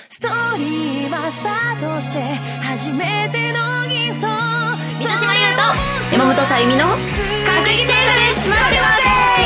ストーリーはスタートして初めてのギフト、 水島優と山本さゆみの閣議停車です待ってください。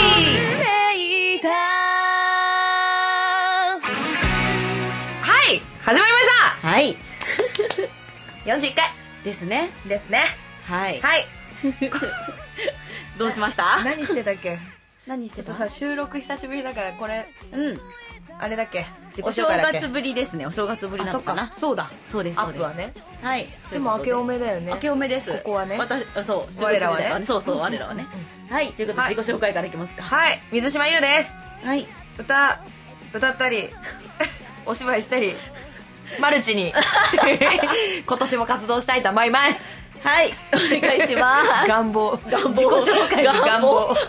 はい、始まりました。 はい 41回ですね。 ですね。 はいはいどうしました？ 何してたっけ？ 何してた？ ちょっとさ、収録久しぶりだからこれあれだっけ、自己お正紹介だっけ？ 月ぶりですね。お正月ぶりなのかな。 そうだ、 そうです。 アップはね。 はい。 でも明けおめだよね。 明けおめです。 ここはね。 そう我らはね。 そうそう、我らはね。はい、ということで自己紹介からいきますか。 はい、水島優です。 はい。 歌ったりお芝居したりマルチに今年も活動したいと思います。 はい、お願いします。 願望自己紹介の願望はい、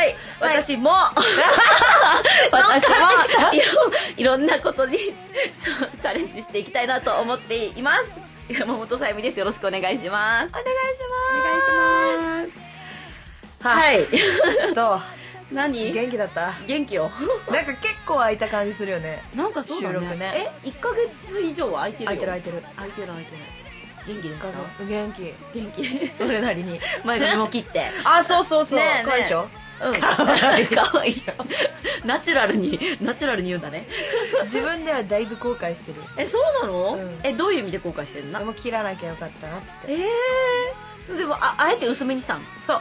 私もいろんなことにチャレンジしていきたいなと思っています。山本さゆみです。よろしくお願いします。 お願いします。 はいどう？ 何？ 元気だった？ 元気よ。 なんか結構空いた感じするよね。 なんかそうだね。 収録ね。 1ヶ月以上は空いてるよ。 空いてる。 元気ですか？ 元気。 そそれなりに前髪も切って。 あ、そう。 ねえ可愛いでしょ？ うん。かわいい。ナチュラルに言うんだね。 自分ではだいぶ後悔してる。 そうなの？ うんどういう意味で後悔してるの？ でも切らなきゃよかったなって。 でもあえて薄めにしたの？ そう。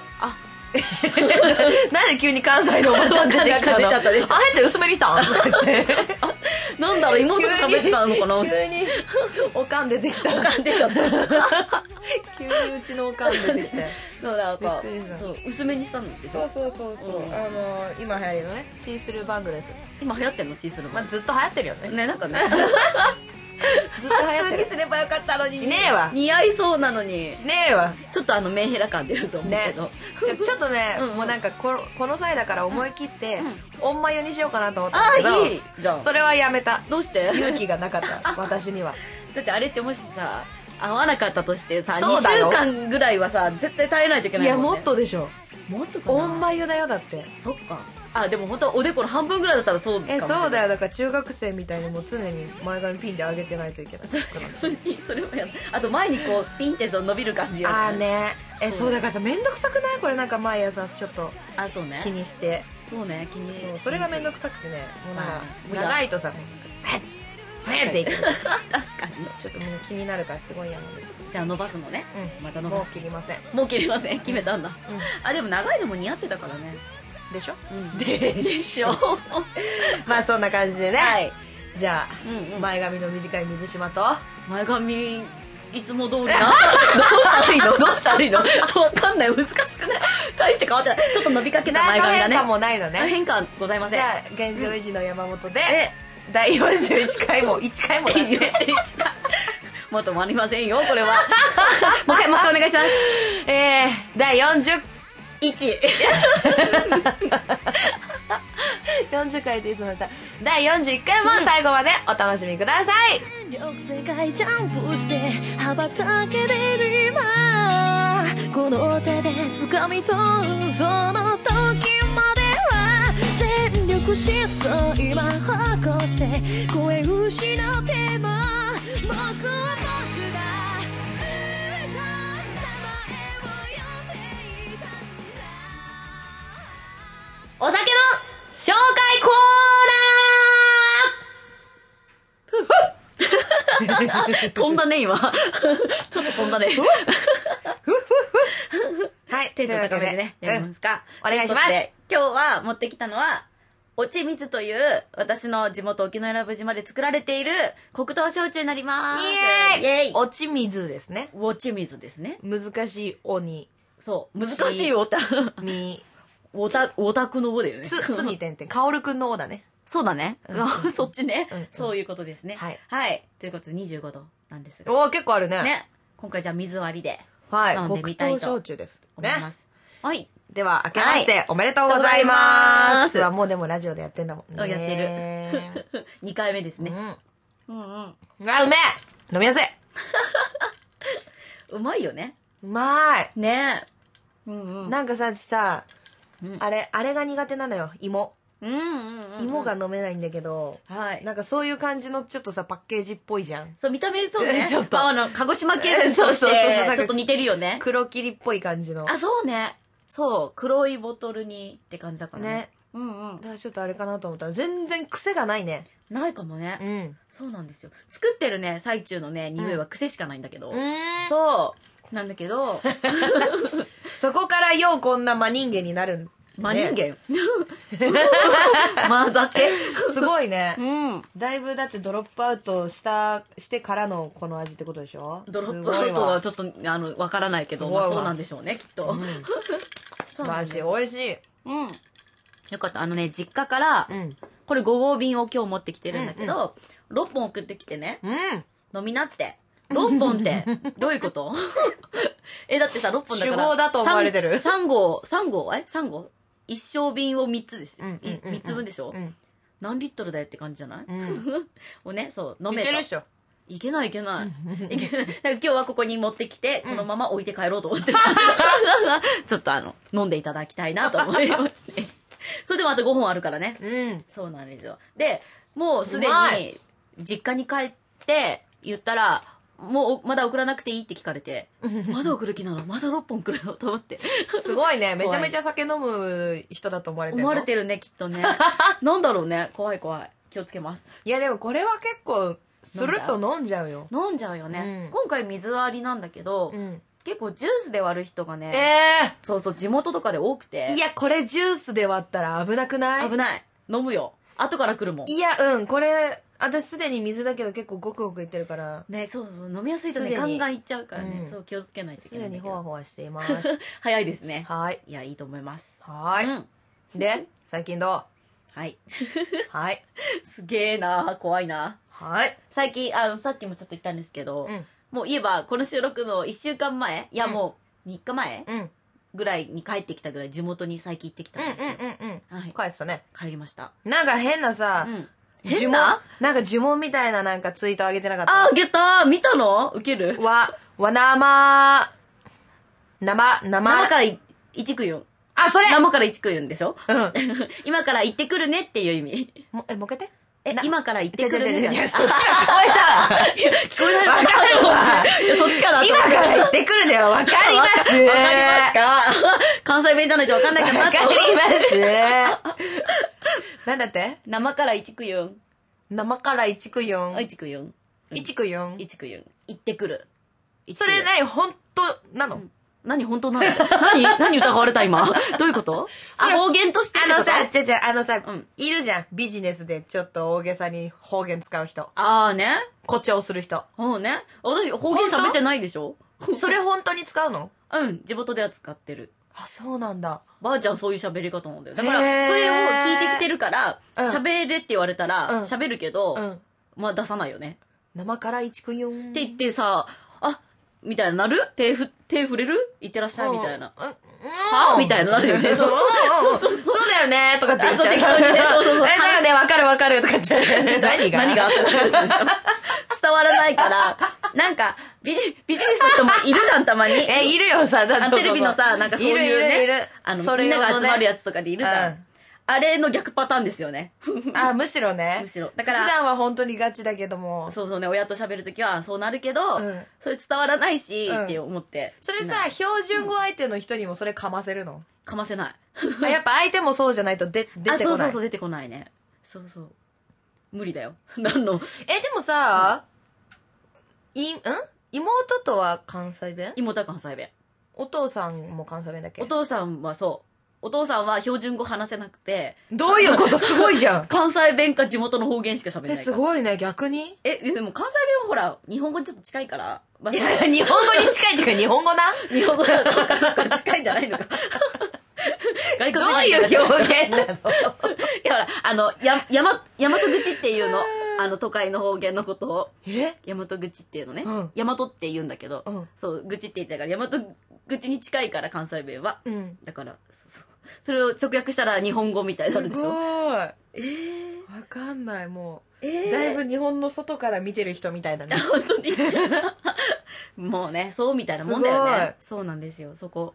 なんで急に関西のおばさん出てきたの？ 出ちゃったあえて薄めにしたんってなんだろう、妹と喋ってたのかな。 急におかん出てきた。 おかん出ちゃった。 急にうちのおかん出てきた。 そうなんかびっくりした。 そう薄めにしたんでしょ。 そう。今流行りのね、シースルーバンドです。 今流行ってんの？シースルーバンずっと流行ってるよね。 ね、なんかね。 ずっと流行普通にってる。 すればよかったのに。 しねえわ。 似合いそうなのに。 しねえわ。 ちょっとメンヘラ感出ると思うけど。 ちょっとね、もうなんかこの際だから思い切ってオンマヨにしようかなと思ったんだけど、 いいじゃん。 それはやめた。 どうして？ 勇気がなかった私には。 だってあれってもしさ合わなかったとしてさ、2 そうだよ週間ぐらいはさ絶対耐えないといけないもんね。 いやもっとでしょ。 もっとかな。 オンマヨだよだって。 そっか。でも本当おでこの半分ぐらいだったらそうかもしれない。 そうだよ。だから中学生みたいにもう常に前髪ピンで上げてないといけない。 それはやだ。あと前にこうピンって伸びる感じやるね。そうだからさ、めんどくさくない？これなんか毎朝ちょっとそうね。 気にして。 そうね、気に。 それがめんどくさくてね、もうなんかまあ長いとさ、ペンっていく。 確かに。 ちょっともう気になるからすごい嫌なんです。 じゃあ伸ばすのね。また伸もうばす。 切りません。 もう切りません。決めたんだ。でも長いのも似合ってたからね。 でしょ？ でしょ。 まあそんな感じでね。 はい。 じゃあ前髪の短い水島と前髪いつも通りな。どうしたらいいの？わかんない。難しくない。大して変わってない。ちょっと伸びかけた前髪だね。 何の変化もないのね。 変化ございません。 じゃあ現状維持の山本で第41回も1回もだってもっともありませんよこれは。もう一回お願いします。 第41 40回でいつもだ第41回も最後までお楽しみください。 世界ジャンプして羽ばたけてる今、この手で掴み取るその時までは全力疾走今起こして声失っても僕は僕がずっと名前を呼んでいたんだ。 お酒の紹介コ飛んだね今。ちょっと飛んだね。 はい、 テンション高めでねやりますか。 お願いします。 今日は持ってきたのはおち水という私の地元沖永良部島で作られている黒糖焼酎になります。 イエーイ。おち水ですね。 おち水ですね。 難しいおにそう難しいおたみオタクのおだよね。 つに点々カオルくんのおだね。 そうだね。そっちね。そういうことですね。 はい。 ということで25度なんですが。 おー結構あるね。 ね。今回じゃあ水割りで飲んでみたいと黒糖焼酎です思います。はい。 では明けましておめでとうございます。もうでもラジオでやってんだもんね。 やってる。2回目ですね。 うめえ飲みやすい。 うまいよね。 うまいね。 なんかさあれが苦手なのよ。芋。 芋が飲めないんだけど、 はい。 なんかそういう感じのちょっとさ、パッケージっぽいじゃん。 そう、見た目そうね。 ちょっと鹿児島県とそうしそうそうそうて、ちょっと似てるよね。 黒霧っぽい感じの。 あ、そうね。そう、黒いボトルにって感じだからね。 ね。 うんうんだ。からちょっとあれかなと思ったら、全然癖がないね。 ないかもね。 ん。 そうなんですよ。作ってるね、最中のね、匂いは癖しかないんだけど。 そそう。なんだけど、 そこからようこんな真人間になるん。 真人間真酒すごいね。 うん。 だいぶだってドロップアウトしてからのこの味ってことでしょ。 ドロップアウトはちょっと、わからないけど、 すごいわまあそうなんでしょうね、きっと。 素晴らしい。美味しい。 うん。よかった。実家から、 うん。 これ5合瓶を今日持ってきてるんだけど、6本送ってきてね、 うん。 飲みなって。6本って、どういうことだってさ、6本だから。 酒豪だと思われてる 3合 ?3 合一升瓶を3つですよ。 うんうんうんうん 3つ分でしょ、 うん。 何リットルだよって感じじゃない、 んをね、そう、飲めた。 いけるっしょ。 いけない。いけない。だから今日はここに持ってきて、このまま置いて帰ろうと思ってる。ちょっと飲んでいただきたいなと思いまして。それでもあと5本あるからね。 うん。 そうなんですよ。で、もうすでうまに、実家に帰って言ったら、もうまだ送らなくていいって聞かれて、まだ送る気なのまだ6本くれよと思って。 すごいね。めち怖いゃめちゃ酒飲む人だと思われてるの。 思われてるね、きっとね。なんだろうね。怖い。気をつけます。 いやでもこれは結構、スルッと飲んじゃうよ。 飲んじゃうよね。 うん今回水割りなんだけど、 うん。 結構ジュースで割る人がね、そうそう、地元とかで多くて。 いや、これジュースで割ったら危なくない？ 危ない。飲むよ。後から来るもん。 いや、これ、私すでに水だけど結構ゴクゴクいってるから、 ね、そう、飲みやすいとね、 すでにガンガンいっちゃうからね、 うんそう、気をつけないといすでけないんだけど。 にほわほわしています。 早いですね。 はい。 いや、いいと思います。 はーい。 うん。 で、最近どう？ はい。 はい。 すげえな怖いなはい。 最近、さっきもちょっと言ったんですけど、 うん。 もう言えば、この収録の1週間前、いや、もう3日前うん。 ぐらいに帰ってきたぐらい地元に最近行ってきたんですよ。はい。 帰ってたね。 帰りました。 なんか変なさ、 うん。 呪文変ななんか呪文みたいななんかツイートあげてなかった？ あげた見たのウケる生から一句言うん。 あ、それ生から一句言うんでしょうん。 今から行ってくるねっていう意味。 もう一回言って。 今から行ってくるねじゃん。 いやそっちが聞こえたわ。 聞こえないわかるわ。 いやそっちかなと今思ってから行ってくるではわかります。 わかりますか関西弁じゃないとわかんないかなわかりと思って。 ます。なんだって生から一句言うん。 生から一句4。 一句言うん。 一句4。 一句言うん。行ってくる。 それ何本当なの？ 何本当なの何疑われた今どういうことあ、方言としてってことうんいるじゃん。ビジネスでちょっと大げさに方言使う人。 あーね。 誇張する人。 そうね。私、方言喋ってないでしょそれ本当に使うの？ うん、地元では使ってる。 あ、そうなんだ。 ばあちゃんそういう喋り方なんだよ。だから、 へーそれを聞いてきてるから、 うん喋れって言われたら、 うん喋るけど、 うん。 まあ出さないよね。 生から一句4。 って言ってさ、あ、みたいななる手触れるいってらっしゃいみたいな。はみたいななるよね。そうそうだよねとかって言っちゃう。 あそう適当にねそうそうそうだよね、わかるわかるとか言っちゃう。 何があったんですか伝わらないから、なんか、ビジネスの人もいるじゃん、たまに。 いるよさ、だってテレビのさ、なんかそういうね、 いる。 みんなが集まるややつとかでいるじゃん。あれの逆パターンですよね。 あ、むしろね。 むしろ。だから、 普段は本当にガチだけども。 そうそうね、親と喋るときはそうなるけど、それ伝わらないし、って思って。 それさ、標準語相手の人にもそれかませるの？ かませない。 やっぱ相手もそうじゃないと出てこない。 そう、出てこないね。そうそう。無理だよ。何の。 でもさ、妹とは関西弁？ 妹は関西弁。 お父さんも関西弁だっけ？ お父さんはそう。お父さんは標準語話せなくて。 どういうこと？すごいじゃん。 関西弁か地元の方言しか喋れないから。 すごいね、逆に？ でも関西弁はほら、日本語にちょっと近いから。まあ、 いや、日本語に近いっていうか日本語な？ 日本語だとそっか近いんじゃないのか。外国どういう表現なの？ いやほら、大和口っていうの。都会の方言のことを。大和口っていうのね。大和って言うんだけど、そう、口って言ったから、大和口に近いから関西弁は。だから、それを直訳したら日本語みたいになるでしょ。 すごい。わかんない、もう。だいぶ日本の外から見てる人みたいだね。 本当に。もうね、そうみたいなもんだよね。そうなんですよ、そこ。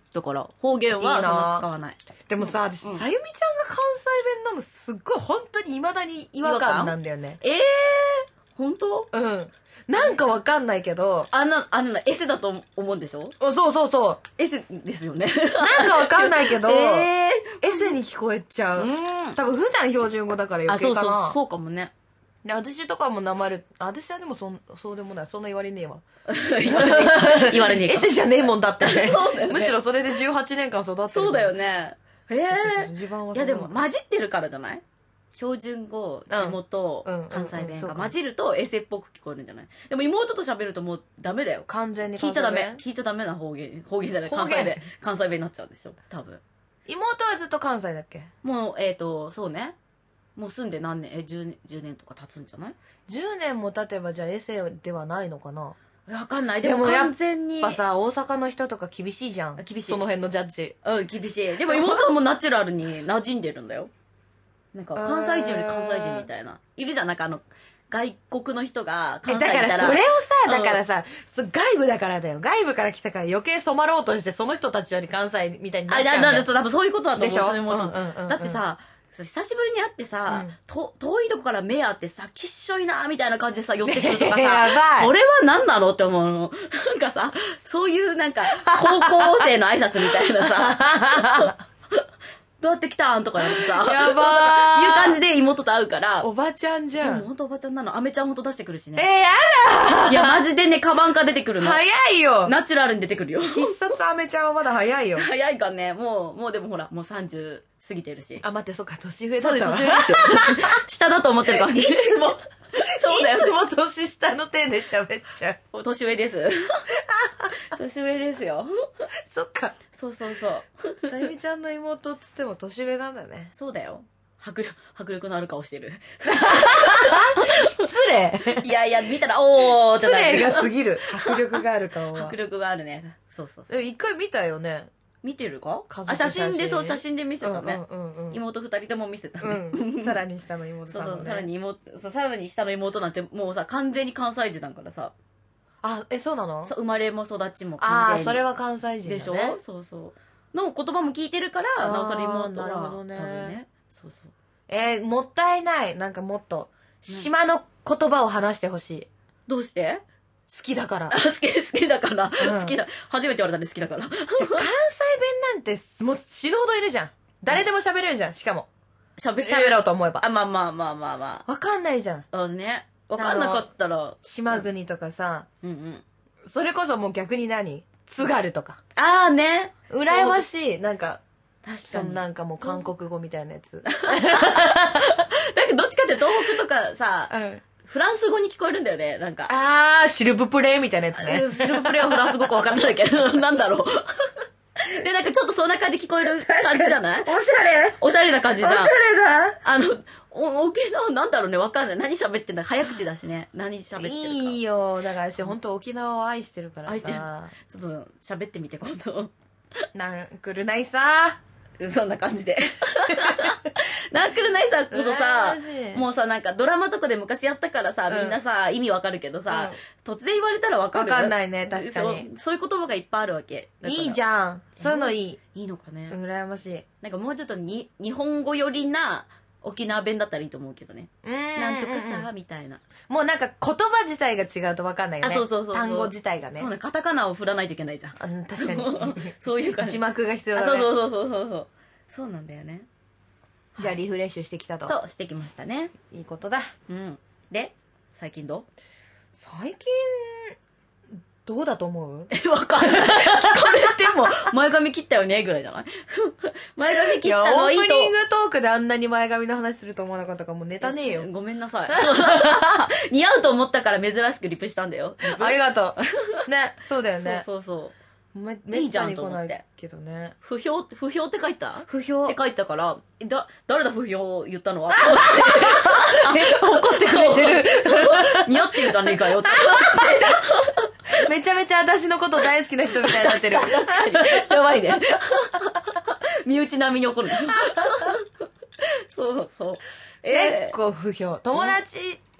だから方言はそんな使わない。 でもさ、私、さゆみちゃんが関西弁なのすっごい本当に未だに違和感なんだよね。 本当？ うん。なんかわかんないけど。 あんなエセだと思うんでしょ？ そうそうそう。 エセですよね。 なんかわかんないけど、エセに聞こえちゃう。多分普段標準語だから余計かな。 そうかもね。 で、私とかもなまる、私はでもそうでもない。そんな言われねえわ。 言われねえか。 エセじゃねえもんだってね。 そうだよね。 むしろそれで18年間育ってる。 そうだよね。いやでも混じってるからじゃない？標準語、地元、関西弁が混じるとエセっぽく聞こえるんじゃない？でも妹と喋るともうダメだよ。 完全に聞いちゃダメ。聞いちゃダメな方言じゃない、関西弁になっちゃうでしょ、多分。 妹はずっと関西だっけ？ もう、そうね。もう住んで何年、10年とか経つんじゃない？ 10 年も経てばじゃあエセではないのかな？ わかんない。でも完全に。 やっぱさ、大阪の人とか厳しいじゃん。 厳しい。 その辺のジャッジ。 厳しい。でも妹はもうナチュラルに馴染んでるんだよ。なんか関西人より関西人みたいな。いるじゃん、なんか外国の人が関西にいたら。 だからそれをさ、だからさ、外部だからだよ。外部から来たから余計染まろうとして、その人たちより関西みたいになっちゃうんだよ。 多分そういうことだと思う。 でしょ？ だってさ、久しぶりに会ってさ、遠いとこから目合ってさ、きっしょいなみたいな感じでさ、寄ってくるとかさ、それは何なのって思うの。なんかさ、そういうなんか、高校生の挨拶みたいなさ、どうやって来たんとかやってさ、 やばーいう感じで妹と会うから。 おばちゃんじゃん。 でもほんとおばちゃんなの。アメちゃんほんと出してくるしね。 やだいや、マジでね、カバンから出てくるの。 早いよ。 ナチュラルに出てくるよ。 必殺アメちゃんはまだ早いよ。 早いかね。もうでもほら、もう30過ぎてるし。 あ、待って、そっか、年上だったわ。 そうです、年上ですよ。下だと思ってるかもしれない。 いつも、 そうだよ。 いつも年下の手で喋っちゃう。 年上です。年上ですよ。 そっか。 そう。 さゆみちゃんの妹っつっても年上なんだね。 そうだよ。迫力のある顔してる。 失礼。 いや、見たら、おーってなる。 失礼が過ぎる。迫力がある顔は。 迫力があるね。そう。 一回見たよね。 見てるか？写真で見せたね。妹二人とも見せたね。 さらに下の妹さんもね。 さらに下の妹なんてもうさ、完全に関西人だからさ。 あ、そうなの？ 生まれも育ちも完全に。それは関西人だね。 でしょ？そう。の言葉も聞いてるから、なおさら妹は。 なるほどね。 多分ね。そう。 もったいない。なんかもっと、島の言葉を話してほしい。 どうして？ 好きだから。 好きだから。好きだ。初めて言われたんで好きだから。 関西弁なんて、もう死ぬほどいるじゃん。誰でも喋れるじゃん、しかも。喋ろうと思えば。 まあ。 わかんないじゃん。 ね。わかんなかったら。 島国とかさ。それこそもう逆に津軽とか。 ね。 羨ましい。なんか。 確かに。 なんかもう韓国語みたいなやつ。 だけどどっちかって東北とかさ、フランス語に聞こえるんだよね、なんか。 シルブプレーみたいなやつね。 シルブプレーはフランス語かわかんないけど、なんだろう。で、なんかちょっとそんな感じ聞こえる感じじゃない？おしゃれな感じじゃん。 おしゃれだ。 沖縄なんだろうね、わかんない。何喋ってんだ、早口だしね。何喋ってるか。 いいよ。だから私本当沖縄を愛してるからさ。 愛してる。ちょっと喋ってみて、今度。 なんくるないさ。 そんな感じで。ナンクルナイサーこそさ、もうさ、なんかドラマとかで昔やったからさ、みんなさ、意味わかるけどさ、突然言われたらわかる。 わかんないね、確かに。 そういう言葉がいっぱいあるわけ。 いいじゃん。そういうのいい。 いいのかね。 羨ましい。 なんかもうちょっと日本語寄りな沖縄弁だったらいいと思うけどね。なんとかさ、みたいな。 もうなんか言葉自体が違うとわかんないよね。 そう。 単語自体がね。 そうね、カタカナを振らないといけないじゃん。 確かに。 そういう感じ。 字幕が必要だね。 そう。そうなんだよね。 じゃあリフレッシュしてきたと。 そう、してきましたね。 いいことだ。 で、最近どう？ 最近、どうだと思う？ わかんない。聞かれても、前髪切ったよねぐらいじゃない？前髪切ったのはいいと。 オープニングトークであんなに前髪の話すると思わなかったからもうネタねえよ。 ごめんなさい。似合うと思ったから珍しくリプしたんだよ。 ありがとう。ね、そうだよね。 そう。 いいじゃんと思ってけどね。 不評って書いた？ 不評って書いたから、誰だ不評言ったのは？ 怒ってくれてる。 似合ってるじゃねえかよって。 めちゃめちゃ私のこと大好きな人みたいになってる。 確かに。やばいね。身内並みに怒る。そう。 結構不評。友達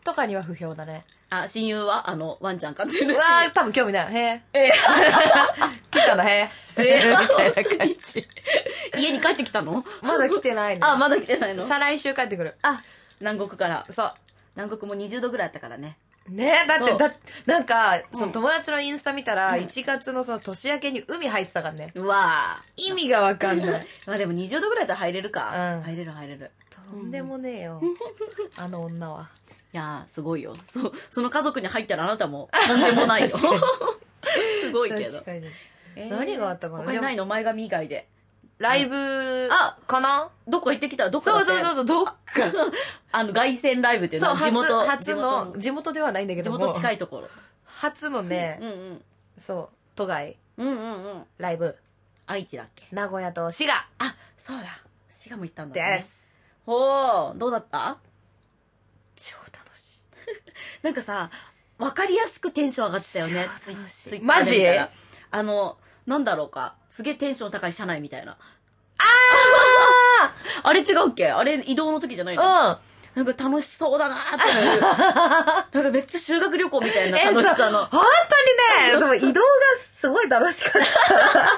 とかには不評だね。 あ、親友はワンちゃん飼ってるし。 うわー、多分興味ない。へえ。来たのへえ。みたいな感じ。 家に帰ってきたの？ まだ来てないの。 あ、まだ来てないの？ 再来週帰ってくる。 あ、南国から。 そう。 南国も20度ぐらいあったからね。 ねだって、なんか、その友達のインスタ見たら、1月のその年明けに海入ってたからね。 うわー。意味がわかんない。 まあでも20度ぐらいだったら入れるか。 うん。 入れる。 とんでもねえよ。あの女は。 いやー、すごいよ。その家族に入ったらあなたもとんでもないよ。すごいけど。 確かに。何があったかな？ 他にないの？前髪以外で。 ライブかな？ どっか行ってきた？どっかだって？ そう、どっか。 凱旋ライブっていうのは初の、地元ではないんだけども。 地元近いところ。 初のね、そう、都外。ライブ。 愛知だっけ？ 名古屋と滋賀。 あ、そうだ。滋賀も行ったんだです。 ほー、どうだった？ 超楽しい。 なんかさ、わかりやすくテンション上がってたよね。ツイッターで見たら。 マジ？ なんだろうか。すげえテンション高い車内みたいな。あれ違うっけ？あれ移動の時じゃないの？なんか楽しそうだなーっていう。なんかめっちゃ修学旅行みたいな楽しさの。 本当にね、でも移動がすごい楽しかった。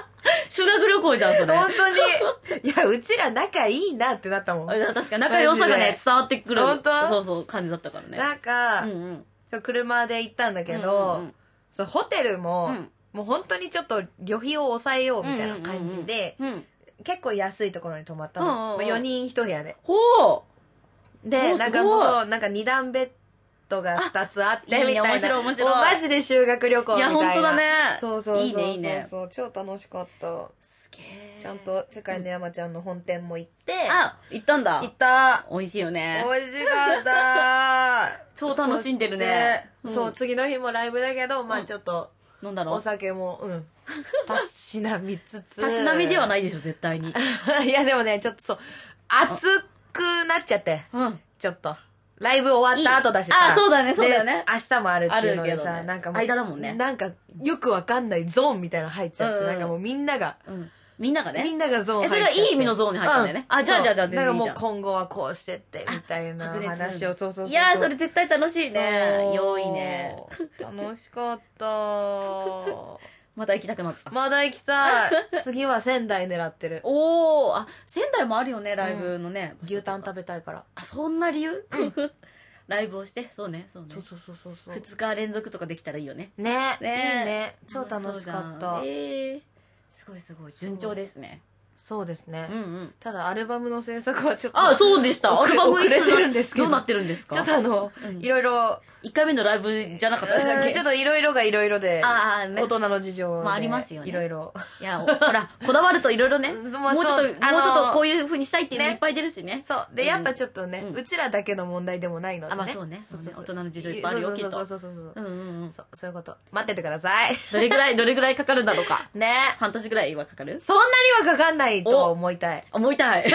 修学旅行じゃん、それ。 本当に。いや、うちら仲いいなってなったもん。 確かに仲良さがね、伝わってくる。 本当？ そう、感じだったからね。 なんか、車で行ったんだけど、ホテルも、もう本当にちょっと旅費を抑えようみたいな感じで、結構安いところに泊まったの。4人1部屋で。 ほう！ で、なんかもう、なんか2段ベッドが2つあって、みたいな。 面白い。 もうマジで修学旅行みたいな。 いや、本当だね。 そう。 いいね。 超楽しかった。 すげえ。 ちゃんと世界の山ちゃんの本店も行って。 あ、行ったんだ。 行った。 美味しいよね。 美味しかった。 超楽しんでるね。 そう、次の日もライブだけど、まあちょっと、 飲んだの？ お酒も、たしなみつつ。 たしなみではないでしょ、絶対に。 いや、でもね、ちょっとそう、熱くなっちゃって。ちょっと。ライブ終わった後だしさ。 あ、そうだね。明日もあるっていうのでさ、なんかもう、 間だもんね。 なんか、よくわかんないゾーンみたいなの入っちゃって、なんかもうみんなが、 みんながね。 みんながゾーン入っちゃって。 それはいい意味のゾーンに入ったんだよね。あ、じゃあ、 だからもう今後はこうしてって、みたいな話を、そう。 いやー、それ絶対楽しいね。良いね。 楽しかった。 また行きたくなった。 まだ行きたい。次は仙台狙ってる。 おー、あ、仙台もあるよね、ライブのね。 牛タン食べたいから。 あ、そんな理由？ライブをして、そうね。 そう。 2日連続とかできたらいいよね。 ね。いいね。超楽しかった。 すごい。順調ですね。 そうですね。ただアルバムの制作はちょっと。 あ、そうでした。アルバム遅れてるんですけど。 どうなってるんですか？ ちょっといろいろ。 1回目のライブじゃなかったでしたっけ？ ちょっといろいろがいろいろで。大人の事情。 まあありますよね。 いろいろ。 いや、ほら、こだわるといろいろね。もうちょっとこういう風にしたいっていうのいっぱい出るしね。 そう。で、やっぱちょっとね、うちらだけの問題でもないのでね。 まあそうね。大人の事情いっぱいあるよ、きっと。 そう。そういうこと。待っててください。 どれぐらいかかるんだろうか。 ね。 半年ぐらいはかかる？ そんなにはかかんないと思いたい。 思いたい。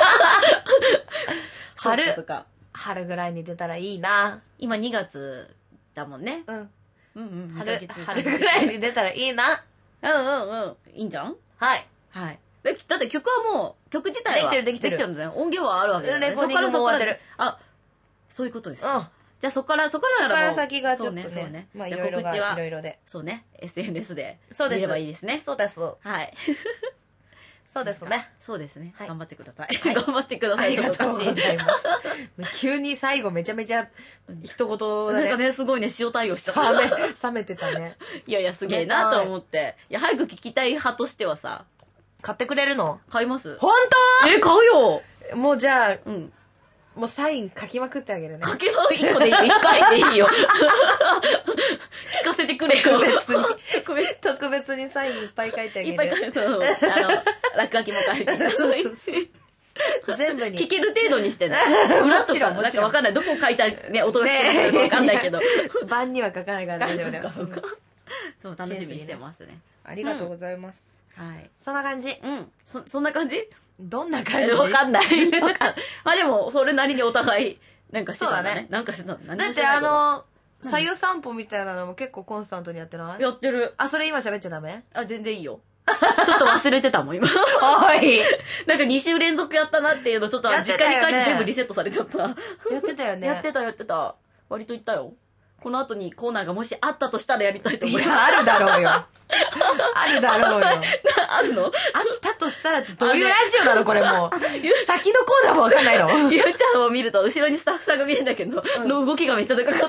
春ぐらいに出たらいいな。 今2月だもんね。 春ぐらいに出たらいいな。 いいんじゃん？ はい。 だって曲はもう、曲自体はできてるんだよ。音源はあるわけだよね。 レコーディングも終わってる。 あ、そういうことです。じゃあそっから先がちょっとね。まあいろいろがいろいろで。 そうね。SNS で見見ればいいですね。 そうです。 はい。 そうですね。 そうですね。頑張ってください。頑張ってください。 ありがとうございます。急に最後めちゃめちゃ一言だね。 なんかね、すごいね、塩対応しちゃった。 冷めてたね。 いや、すげえなと思って。いや、早く聞きたい派としてはさ。 買ってくれるの？ 買います。 本当？ 買うよ。 もうじゃあ、もうサイン書きまくってあげるね。 書きまく1個でいいよ。1回でいいよ。聞かせてくれよ。 特別にサインいっぱい書いてあげる。 いっぱい書いて、落書きも書いて。 そう。全部に。 聞ける程度にしてね。裏とか、なんかわかんない。どこ書いたね、音が聞こえるかわかんないけど。 番には書かないから大丈夫だよ。 そう、楽しみにしてますね。 ありがとうございます。 はい。 そんな感じ。 そんな感じ？ どんな感じ？ わかんない。まあでも、それなりにお互い、なんかしてたんだね。なんかしてたんだね。 だって左右散歩みたいなのも結構コンスタントにやってない？ やってる。 あ、それ今喋っちゃダメ？ あ、全然いいよ。ちょっと忘れてたもん、今。 おい。 なんか2週連続やったなっていうの、ちょっと実家に帰って全部リセットされちゃった。 やってたよね。 やってた。 割と言ったよ。この後にコーナーがもしあったとしたらやりたいと思います。 いや、あるだろうよ。あるだろうよ。 あるの？ あったとしたらってどういうラジオなのこれもう。先のコーナーもわかんないの？ ゆうちゃんを見ると後ろにスタッフさんが見えるんだけど、の動きがめっちゃでかかった。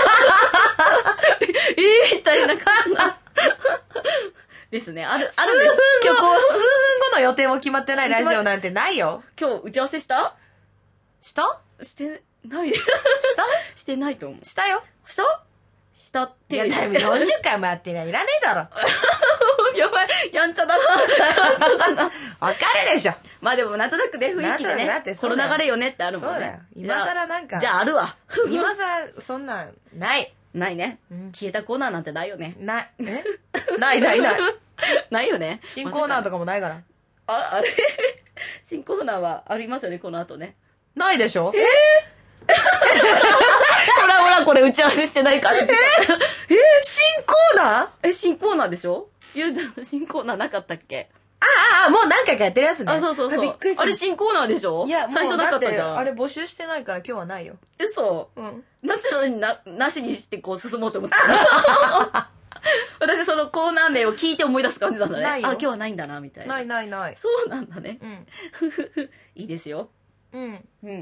みたいな感じ。ですね。ある数分後の予定も決まってないラジオなんてないよ。 今日打ち合わせしたしてない。してないと思う。 したよ。 したっていや、だいぶ40回もやってりゃいらねえだろ。 やばい、やんちゃだな。 わかるでしょ。 まあでもなんとなくね、雰囲気でね、この流れよねってあるもんね。 そうだよ。今更なんか。 じゃああるわ。 今更そんなんない。 ないね。消えたコーナーなんてないよね。 ない。ない。 ないよね。 新コーナーとかもないから。 あれ新コーナーはありますよね、この後ね。 ないでしょ？ ほら、これ打ち合わせしてないから。 新コーナー？ 新コーナーでしょ？ゆうちゃん新コーナーなかったっけ？ もう何回かやってるやつね。 そう。 びっくりした。 あれ新コーナーでしょ？ いや、 最初なかったじゃん。 あれ募集してないから今日はないよ。 嘘？ うん。 ナチュラルになしにしてこう進もうと思ってた。私そのコーナー名を聞いて思い出す感じなんだね。 ないよ。 今日はないんだな、みたいな。 ない。 そうなんだね。 うん。 いいですよ。 うん。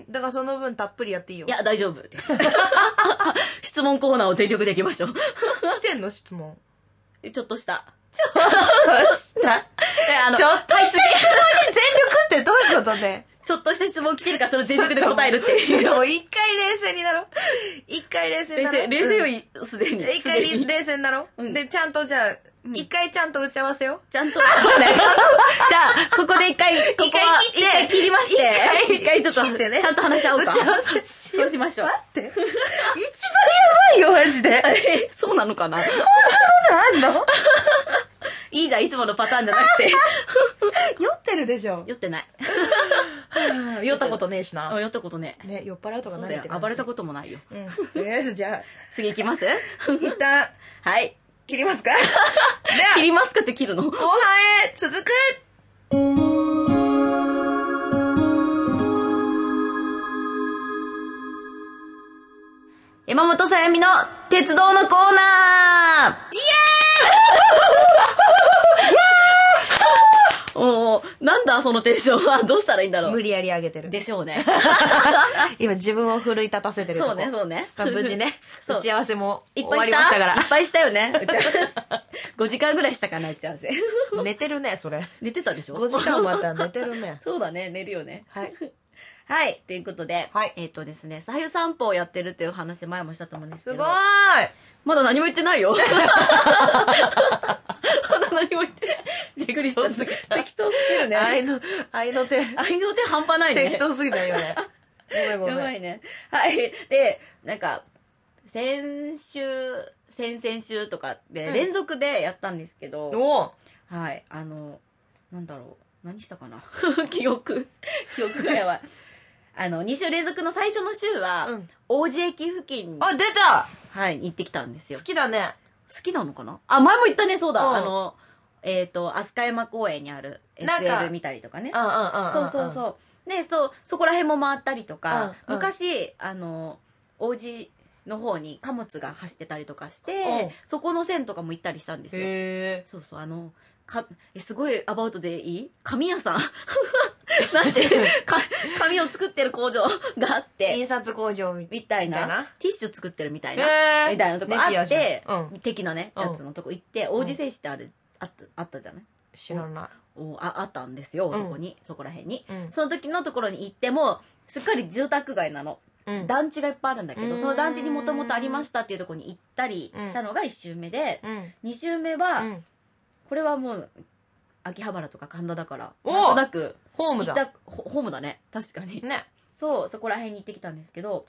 だからその分たっぷりやっていいよ。 いや、大丈夫です。質問コーナーを全力でいきましょう。 来てんの質問。 ちょっとした。 ちょっとした質問に全力ってどういうことね。 ちょっとした質問来てるからそれ全力で答えるっていう。 もう一回冷静になろう。一回冷静になろう。 冷静よ、すでに。 一回冷静になろう。で、ちゃんとじゃあ、一回ちゃんと打ち合わせよ。 ちゃんと、そうね。じゃあ、ここで一回切りまして、一回ちょっと、ちゃんと話し合おうか。 打ち合わせしよう。 そうしましょう。 待って。一番やばいよ、マジで。 そうなのかな？ こんなことあんの？ いいじゃん、いつものパターンじゃなくて。 酔ってるでしょ。 酔ってない。 酔ったことねえしな。 酔ったことね。 ね、酔っ払うとかないって感じ。 暴れたこともないよ。 うん。とりあえずじゃあ、 次行きます？ 一旦、 はい。 切りますか？では、 切りますかって切るの？ 後半へ続く。 山本さやみの鉄道のコーナー。イエーイおー、なんだそのテンションは。どうしたらいいんだろう。 無理やり上げてる。 でしょうね。 今自分を奮い立たせてるとこ。 そうね。 無事ね、打ち合わせもいっ終わぱいしたりましたから。 いっぱいしたよね。打ち合わせ。5時間ぐらいしたかな、打ち合わせ。 寝てるね、それ。 寝てたでしょ？ 5時間終わったら寝てるね。 そうだね、寝るよね。 はい。 はい。ということで、 はいですね、左右散歩をやってるっていう話前もしたと思うんですけど。 すごーい。 まだ何も言ってないよ。まだ何も言ってない。びっくりした。適当すぎるね。 愛の手半端ないね。 適当すぎたよね。ごめん。 やばいね。はい。で、なんか、先々週とかで連続でやったんですけど、はい。なんだろう。何したかな記憶がやばい。2週連続の最初の週は、王子駅付近に、 あ、出た！ はい、行ってきたんですよ。 好きだね。 好きなのかなあ、前も言ったね、そうだ。飛鳥山公園にある SL 見たりとかね。そう。で、そこら辺も回ったりとか、昔、王子の方に貨物が走ってたりとかして、そこの線とかも行ったりしたんですよ。そうそう、すごいアバウトでいい？紙屋さんなんて紙を作ってる工場があって、 印刷工場みたいな、ティッシュ作ってるみたいな、みたいなとこあって、的なね、やつのとこ行って、王子製紙ってあったじゃない？ 知らない。 あったんですよ、そこら辺に。その時のところに行っても、すっかり住宅街なの。団地がいっぱいあるんだけど、その団地にもともとありましたっていうところに行ったりしたのが1周目で、2周目は、これはもう秋葉原とか神田だからなんとなくホームだ。 ホームだね、確かにね。 そこら辺に行ってきたんですけど、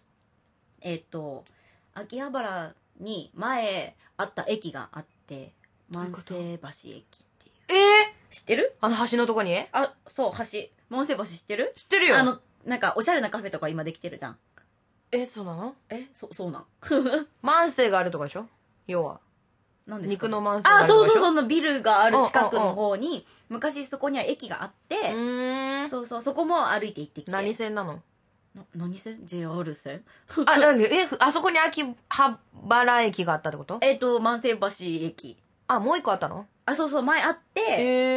秋葉原に前あった駅があって、万世橋駅っていう。知ってる？ 橋のとこに？ そう、橋。万世橋知ってる？ 知ってるよ。 なんかおしゃれなカフェとか今できてるじゃん。 そうなの？ そうなん。 万世があるとこでしょ？要は。肉の万世があるとこでしょ？そのビルがある近くの方に、昔そこには駅があって、そこも歩いて行ってきて。 何線なの？ 何線 ?JR 線あそこに秋葉原駅があったってこと？ 万世橋駅。 あ、もう一個あったの？ そうそう、前あって、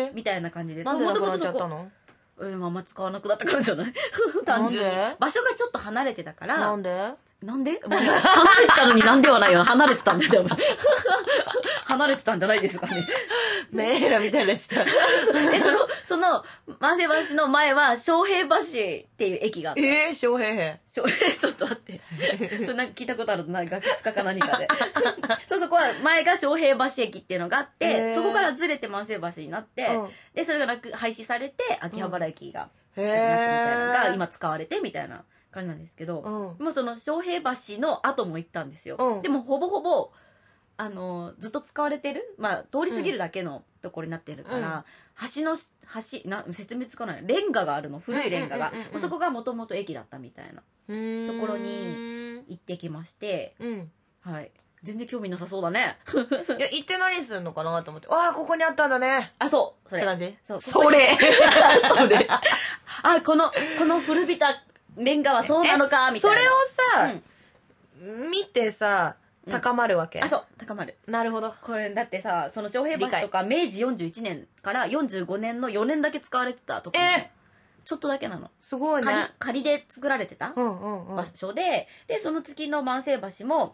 みたいな感じで。 なんでなくなっちゃったの？ あんま使わなくなったからじゃない？単純に。場所がちょっと離れてたから。 なんで離れてたのになんではないよ。離れてたんだよ。離れてたんじゃないですかね。 メーラみたいなやつだ。 その、万世橋の前は、昌平橋っていう駅があった。 昌平ちょっと待って。それなんか聞いたことあるな、学術家か何かで。そこは、前が昌平橋駅っていうのがあって、そこからずれて万世橋になって、で、それが廃止されて、秋葉原駅が、近くなったみたいなのが、今使われてみたいな感じなんですけど、もうその昌平橋の後も行ったんですよ。でも、ほぼほぼ、ずっと使われてる、通り過ぎるだけのところになってるから、説明つかない。レンガがあるの、古いレンガが。そこがもともと駅だったみたいなところに行ってきまして、はい。全然興味なさそうだね。 いや、行って何するのかなと思って、ああ、ここにあったんだね。 そう。 それ。って感じ？ それ。 それ。 この古びたレンガはそうなのか、みたいな。 それをさ、見てさ、高まるわけ？ そう、高まる。 なるほど。 これだってさ、その昌平橋とか明治41年から45年の4年だけ使われてたところ、ちょっとだけなの。 すごいね。 仮で作られてた場所で、その時の万世橋も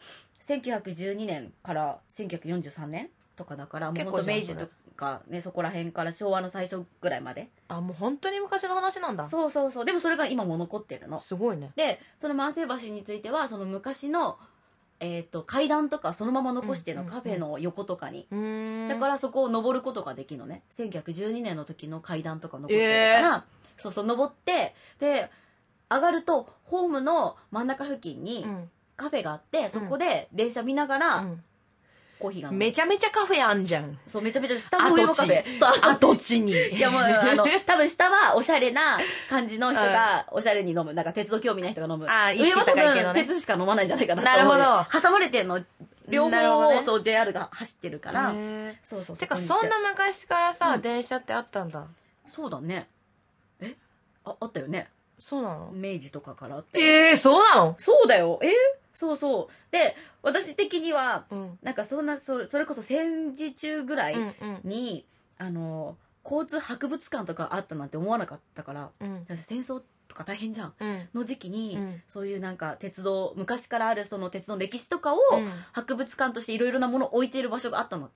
1912年から1943年とかだから、もうほんと明治とかね、そこら辺から昭和の最初ぐらいまで。 もう本当に昔の話なんだ。 そう。でもそれが今も残ってるの。 すごいね。 で、その万世橋については、その昔の階段とかそのまま残してのカフェの横とかに、だからそこを登ることができるのね。1912年の時の階段とか残ってるから、登って、で上がるとホームの真ん中付近にカフェがあって、そこで電車見ながら、コーヒーが飲む。 めちゃめちゃカフェあんじゃん。 そう、めちゃめちゃ下も上もカフェ。 跡地に。 いやもう多分下はおしゃれな感じの人がおしゃれに飲む。なんか鉄道興味ない人が飲む。上は多分鉄しか飲まないんじゃないかな。 なるほど。 挟まれてんの。両方をそう JR が走ってるから。そう。 てかそんな昔からさ、電車ってあったんだ。 そうだね。あったよね。 そうなの？ 明治とかからあって。 そうなの？ そうだよ。そう。で、私的には、なんかそれこそ戦時中ぐらいに、交通博物館とかあったなんて思わなかったから、戦争とか大変じゃん。の時期に、そういうなんか鉄道、昔からあるその鉄道の歴史とかを、博物館としていろいろなものを置いている場所があったのって。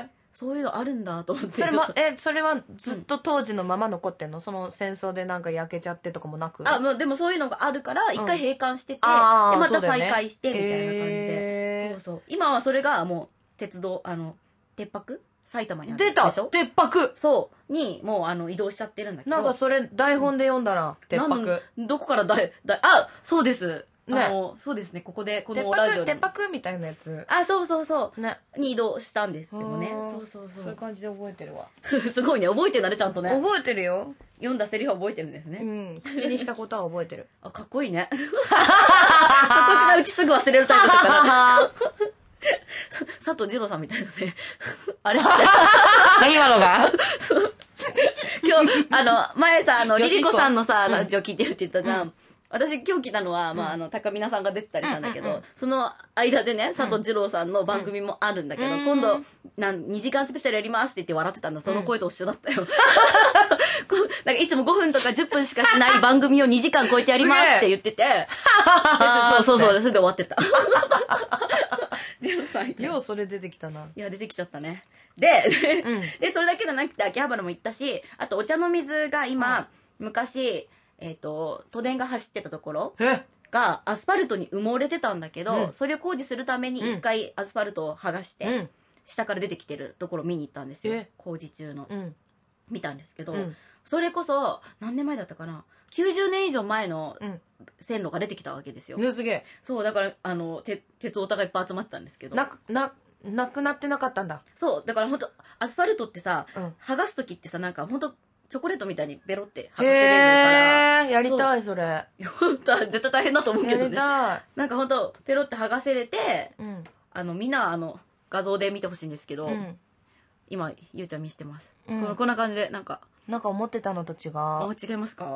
そういうのあるんだと思って。 それはずっと当時のまま残ってんの？その戦争でなんか焼けちゃってとかもなく？ でもそういうのがあるから、一回閉館してて、で、また再開して、みたいな感じで。そう。今はそれがもう、鉄道、鉄泊埼玉にあるでしょ？ 鉄泊そうにもう移動しちゃってるんだけど、 なんかそれ台本で読んだら鉄泊どこからそうですね、そうですね、ここでこのラジオで鉄泊みたいなやつそうねに移動したんですけどね。そういう感じで覚えてるわすごいね、覚えてるんだね、ちゃんとね。 覚えてるよ、 読んだセリフは覚えてるんですね。 口にしたことは覚えてるかっこいいねかっこよくないうちすぐ忘れるタイプだから佐藤二郎さんみたいなねあれ今のが今日前さリリコさんのさラジオ聞いてるって言ったじゃん。私今日来たのは、高見菜さんが出てたりしたんだけど、その間でね、佐藤二郎さんの番組もあるんだけど、今度、2時間スペシャルやりますって言って笑ってたんだ。その声と一緒だったよ。なんかいつも5分とか10分しかしない番組を2時間超えてやりますって言ってて、そう、それで終わってた。二郎さんようそれ出てきたな。 いや、出てきちゃったね。で、それだけじゃなくて、秋葉原も行ったし、あとお茶の水が今、昔、都電が走ってたところがアスファルトに埋もれてたんだけど、それを工事するために一回アスファルトを剥がして、下から出てきてるところを見に行ったんですよ、工事中の。見たんですけど、それこそ何年前だったかな、90年以上前の線路が出てきたわけですよ。 すげえ。 そうだから鉄オタがいっぱい集まってたんですけど、 なくなってなかったんだ。 そうだから本当アスファルトってさ、剥がす時ってさ、なんか本当チョコレートみたいにベロって剥がせれるからやりたいそれ。 本当は絶対大変だと思うけどね。 やりたい。 なんか本当ペロって剥がせれて、みんな画像で見てほしいんですけど、今ゆうちゃん見してます。こんな感じでなんか思ってたのと違う。 違いますか？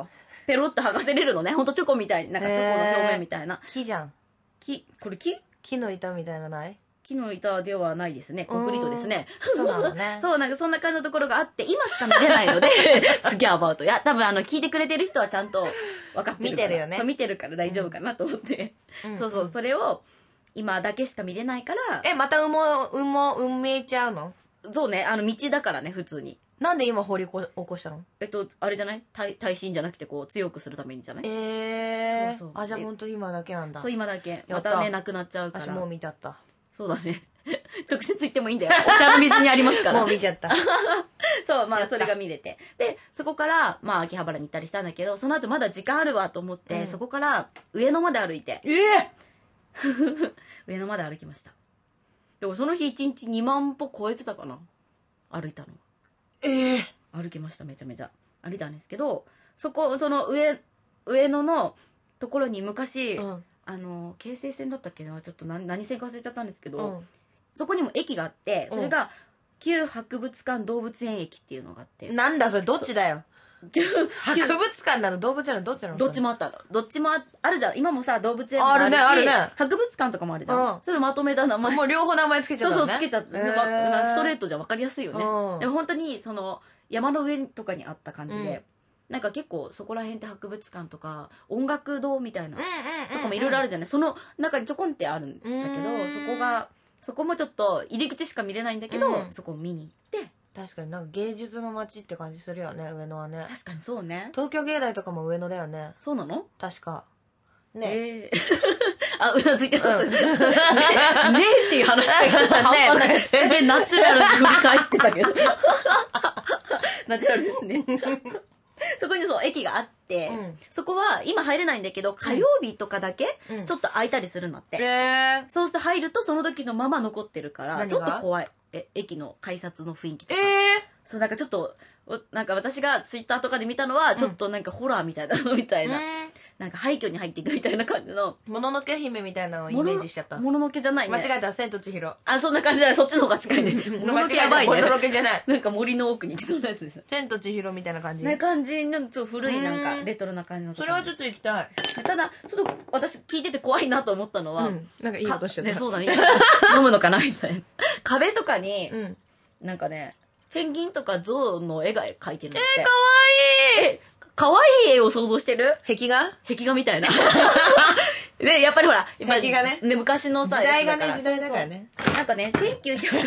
ペロッと剥がせれるのね。ほんとチョコみたいに、なんかチョコの表面みたいな。 木じゃん。 これ木の板みたいなない？ 木の板ではないですね。コンクリートですね。 そうなのね。 そう、なんかそんな感じのところがあって、今しか見れないので、すげえアバウト。いや、多分聞いてくれてる人はちゃんと分かってるから。 見てるよね。 そう、見てるから大丈夫かなと思って。そうそう、それを今だけしか見れないから。 また埋めちゃうの？ そうね、道だからね、普通に。 なんで今掘り起こしたの？ あれじゃない？耐震じゃなくてこう強くするためにじゃない？ そう。じゃあ本当今だけなんだ。 そう、今だけ。またね、なくなっちゃうから。 私もう見ちゃった。 そうだね。直接行ってもいいんだよ。お茶の水にありますから。 もう見ちゃった。 そう、まあそれが見れて。で、そこから、まあ秋葉原に行ったりしたんだけど、その後まだ時間あるわと思って、そこから上野まで歩いて。上野まで歩きました。でもその日1日2万歩超えてたかな。歩いたの。歩きました、めちゃめちゃ。歩いたんですけど、その上野のところに昔、京成線だったっけな、ちょっと何線か忘れちゃったんですけど、そこにも駅があって、それが旧博物館動物園駅っていうのがあって。 なんだそれ、どっちだよ。博物館なの動物園なのどっちなの？ どっちもあったの。どっちもあるじゃん。今もさ、動物園もあるし、 あるね。 博物館とかもあるじゃん。それまとめた名前。 もう両方名前つけちゃったのね。 そう、つけちゃった。ストレートじゃ分かりやすいよね。でも本当に、山の上とかにあった感じで、なんか結構そこら辺って博物館とか音楽堂みたいなとかもいろいろあるじゃない。その中にちょこんってあるんだけど、そこもちょっと入り口しか見れないんだけど、そこを見に行って。 確かになんか芸術の街って感じするよね、上野はね。 確かにそうね。 東京芸大とかも上野だよね。 そうなの？ 確かね。あ、うなずいてた。ねっていう話だけどね。すげえナチュラルに振り返ってたけど。ナチュラルですね。そこにそう駅があって、そこは今入れないんだけど、火曜日とかだけちょっと空いたりするんだって。そうすると入るとその時のまま残ってるから、ちょっと怖い。駅の改札の雰囲気とか。そう、なんかちょっと、なんか私がツイッターとかで見たのは、ちょっとなんかホラーみたいなのみたいな。なんか廃墟に入っていくみたいな感じの。 もののけ姫みたいなのをイメージしちゃった。 もののけじゃないね。 間違えた、千と千尋。 あ、そんな感じじゃない。そっちの方が近いね。もののけやばいね。 もののけじゃない。 なんか森の奥に行きそうなやつです。 千と千尋みたいな感じ。 ね、感じの、ちょっと古いなんか、レトロな感じの。 それはちょっと行きたい。 ただ、ちょっと私聞いてて怖いなと思ったのは、 なんかいいことしちゃった。 ね、そうだね。飲むのかなみたいな。壁とかに、なんかね、ペンギンとかゾウの絵が描いてるんだって。 かわいい。 かわいい絵を想像してる？ 壁画みたいな。で、やっぱりほら、 壁画ね。 昔のさ、 時代がね、時代だからね。 なんかね、1900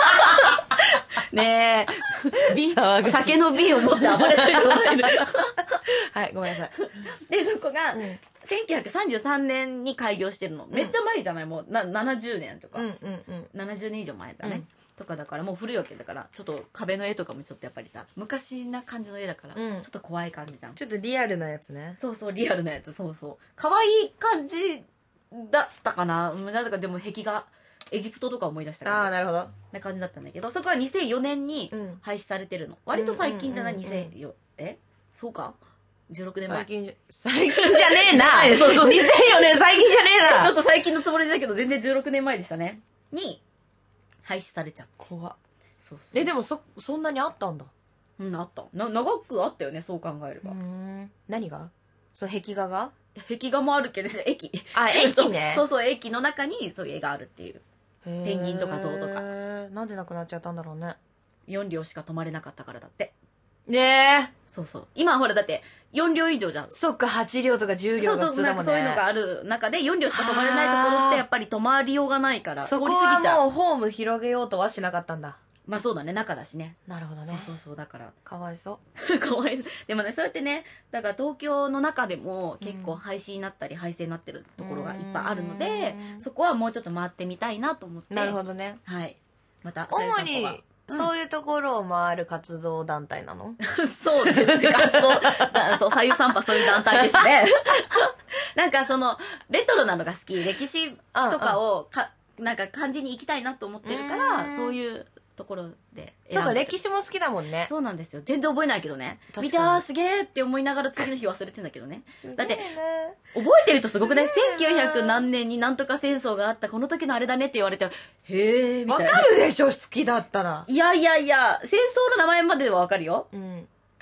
ねえ、酒の瓶を持って暴れてる人がいる。 はい、ごめんなさい。 で、そこが、1933年に開業してるの。めっちゃ前じゃない？もう、70年とか。70年以上前だね。とかだからもう古いわけだからちょっと壁の絵とかもちょっとやっぱりさ昔な感じの絵だから、ちょっと怖い感じじゃん。 ちょっとリアルなやつね。 そうリアルなやつ。そう可愛い感じだったかな。なんかでも壁画エジプトとか思い出したからなるほどな感じだったんだけど、そこは2004年に廃止されてるの。割と最近じゃない？2004そうか16年前。最近じゃねえな。そう2004年最近じゃねえな。 ちょっと最近のつもりだけど全然16年前でしたねに廃止されちゃって。 怖っ。でもそんなにあったんだ。 あった。長くあったよね、そう考えれば。 何が？その壁画が？ 壁画もあるけど、駅。 駅ね。 そう、駅の中にそういう絵があるっていう。ペンギンとかゾウとか。 なんでなくなっちゃったんだろうね。 4両しか泊まれなかったからだって。 ねえ。 そう。今ほらだって4両以上じゃん。 そっか、8両とか10両が普通だもんね。 そういうのがある中で4両しか泊まれないところってやっぱり泊まりようがないから。 そこはもうホーム広げようとはしなかったんだ。 まあそうだね、中だしね。 なるほどね。 そうだから。 かわいそう。 かわいそう。でもね、そうやってね、だから東京の中でも結構廃止になったり廃線になってるところがいっぱいあるので、そこはもうちょっと回ってみたいなと思って。 なるほどね。 はい。また、 主に、そういうところを回る活動団体なの？ そうですね、活動。そう、左右散歩そういう団体ですね。なんかレトロなのが好き。歴史とかをなんか感じに行きたいなと思ってるから、そういうところで。 そうか、歴史も好きだもんね。 そうなんですよ。全然覚えないけどね。見てすげえって思いながら次の日忘れてんだけどね。だって、覚えてるとすごくね、1900何年になんとか戦争があったこの時のあれだねって言われて、へえみたいな。 わかるでしょ、好きだったら。 いや、戦争の名前まではわかるよ。け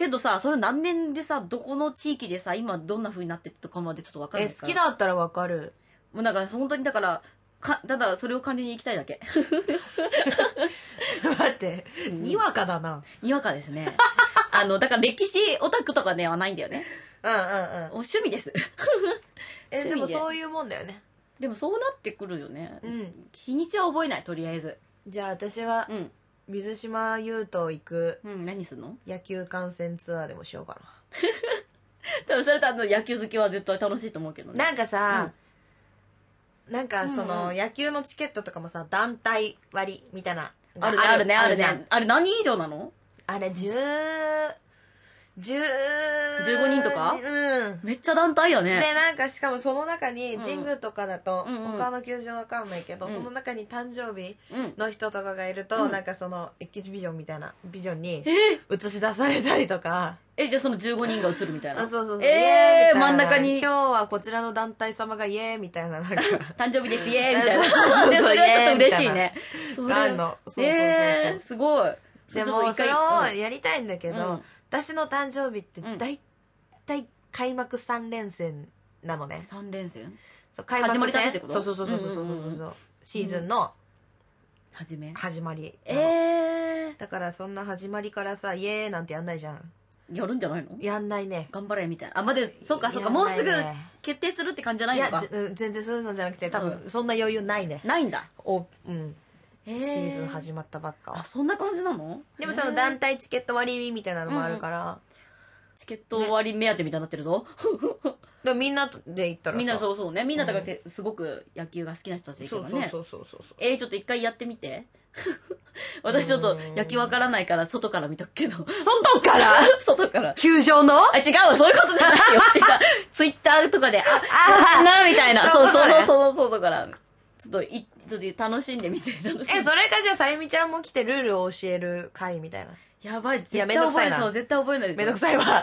けどさ、それ何年でさ、どこの地域でさ、今どんな風になってるとかまでちょっと分かんないから。 好きだったら分かる。 もうなんか本当にだから、ただそれを感じに行きたいだけ。 待って、にわかだな。 にわかですね。だから歴史オタクとかではないんだよね。趣味です。 でもそういうもんだよね。 でもそうなってくるよね。日にちは覚えない、とりあえず。 じゃあ私は、水島優斗行く、 何すんの？ 野球観戦ツアーでもしようかな。 多分それと野球好きは絶対楽しいと思うけどね。 なんかさ、なんかその野球のチケットとかもさ、団体割みたいな。 あるね。あれ何人以上なの？ あれ15 人とか？めっちゃ団体やね。 で、なんかしかもその中に、神宮とかだと、他の球場わかんないけど、その中に誕生日の人とかがいると、なんかそのエキシビジョンみたいなビジョンに映し出されたりとか。 じゃあその15人が映るみたいな。 そう。 真ん中に。 今日はこちらの団体様がイエーイみたいな、なんか。 誕生日ですイエーイみたいな。 それはちょっと嬉しいね。 それあんの。そう。 すごい。 でもそれをやりたいんだけど、私の誕生日って大体開幕3連戦なのね。 3連戦？ そう、開幕戦ってこと？ そう。シーズンの始まり。だからそんな始まりからさ、イエーイなんてやんないじゃん。 やるんじゃないの？ やんないね。 頑張れみたいな。そうか、もうすぐ決定するって感じじゃないのか。 いや、全然そういうのじゃなくて、多分そんな余裕ないね。 ないんだ。 シーズン始まったばっかは。 そんな感じなの？ でもその団体チケット割みたいなのもあるから。 チケット割目当てみたいになってるぞ。 でもみんなで行ったらさ。 みんなそうね。みんなだからすごく野球が好きな人たちだけどね。 そう。 ちょっと一回やってみて。私ちょっと野球わからないから外から見とくけど。 外から球場の？ 違うわ、そういうことじゃないよ。違う。ツイッターとかで、みたいな。そう、外から。ちょっと楽しんでみて。それかじゃあさゆみちゃんも来てルールを教える会みたいな。 やばい、絶対覚えない。そう、絶対覚えないです。 めんどくさいわ。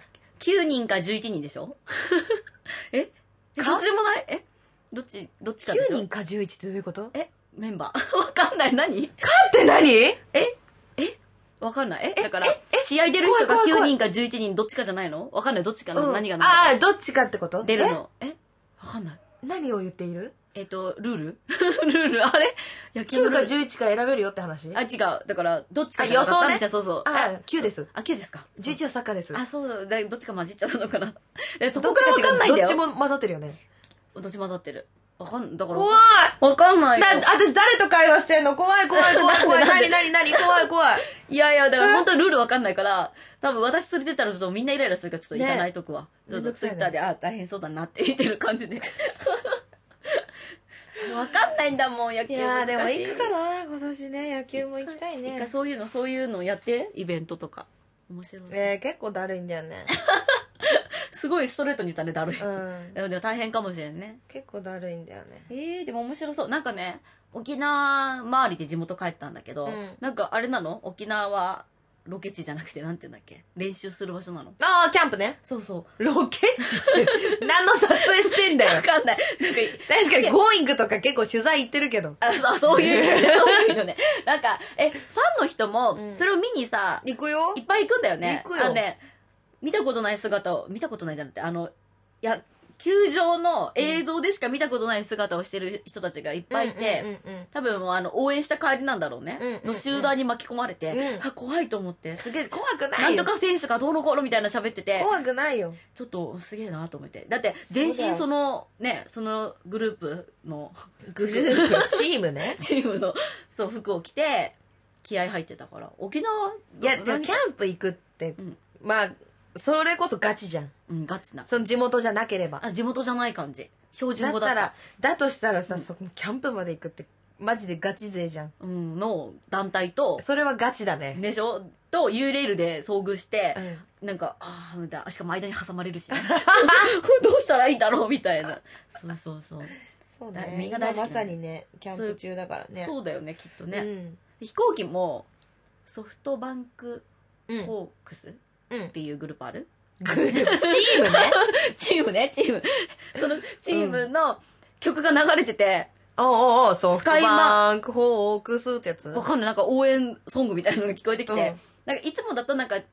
9人か11人でしょ？どっちでもない？どっちかでしょ？ 9人か11ってどういうこと？ メンバー。わかんない。何？ かって何？ わかんない。だから、試合出る人が9人か11人どっちかじゃないの？わかんない。どっちかの何が何か。どっちかってこと？ 出るの。わかんない。 何を言っている？ ルールあれ野球のルール。9か11か選べるよって話？ 違う。だから、どっちか予想ね。 そう。 9です。 9ですか。 11はサッカーです。 そうだ。どっちか混じっちゃったのかな。そこからわかんないんだよ。 どっちも混ざってるよね。 どっち混ざってる。だから。 怖い！ わかんないよ。 私誰と会話してんの？怖い。何？怖い。 いや、だから本当にルールわかんないから、多分私それ出たらちょっとみんなイライラするからちょっといかないとくわ。ちょっとツイッターで、大変そうだなって見てる感じで。わかんないんだもん、野球。いや、 でも行くかな、今年ね、野球も行きたいね。 一回そういうのやって、イベントとか。面白い。 結構だるいんだよね。 すごいストレートに言ったね、だるい。でも大変かもしれんね。 結構だるいんだよね。 でも面白そう。なんかね、沖縄周りで地元帰ったんだけど、なんかあれなの？沖縄はロケ地じゃなくて、なんて言うんだっけ？練習する場所なの？ キャンプね。 そう。 ロケ地って、何の撮影してんだよ。 わかんない。 確かに、ゴーイングとか結構取材行ってるけど。 そういうのね。なんか、ファンの人も、それを見にさ、 行くよ。 いっぱい行くんだよね。 行くよ。 見たことないじゃなくて、球場の映像でしか見たことない姿をしてる人たちがいっぱいいて、多分応援した帰りなんだろうね。の集団に巻き込まれて、怖いと思って、すげえ、 怖くないよ。なんとか選手がどうのこうのみたいな喋ってて、 怖くないよ。 ちょっとすげえなと思って。だって、全身そのグループの、 チームね。 チームの、服を着て、気合入ってたから。沖縄、 いや、でもキャンプ行くって、まあ、それこそガチじゃん。 ガチな。 その地元じゃなければ。 地元じゃない感じ。標準語だった。 だとしたらさ、そこキャンプまで行くって、マジでガチ勢じゃん。 の団体と、 それはガチだね。 でしょ？と、ユーレールで遭遇して、なんか、しかも間に挟まれるし、ね、どうしたらいいんだろうみたいな。そう。 そうね。みんなまさにね、キャンプ中だからね。 そうだよね、きっとね。飛行機も、ソフトバンクホークスっていうグループある？ チームね。 チーム。そのチームの曲が流れてて、 ソフトバンクホークスってやつ？ わかんない。なんか応援ソングみたいなのが聞こえてきて、なんかいつもだとなんか、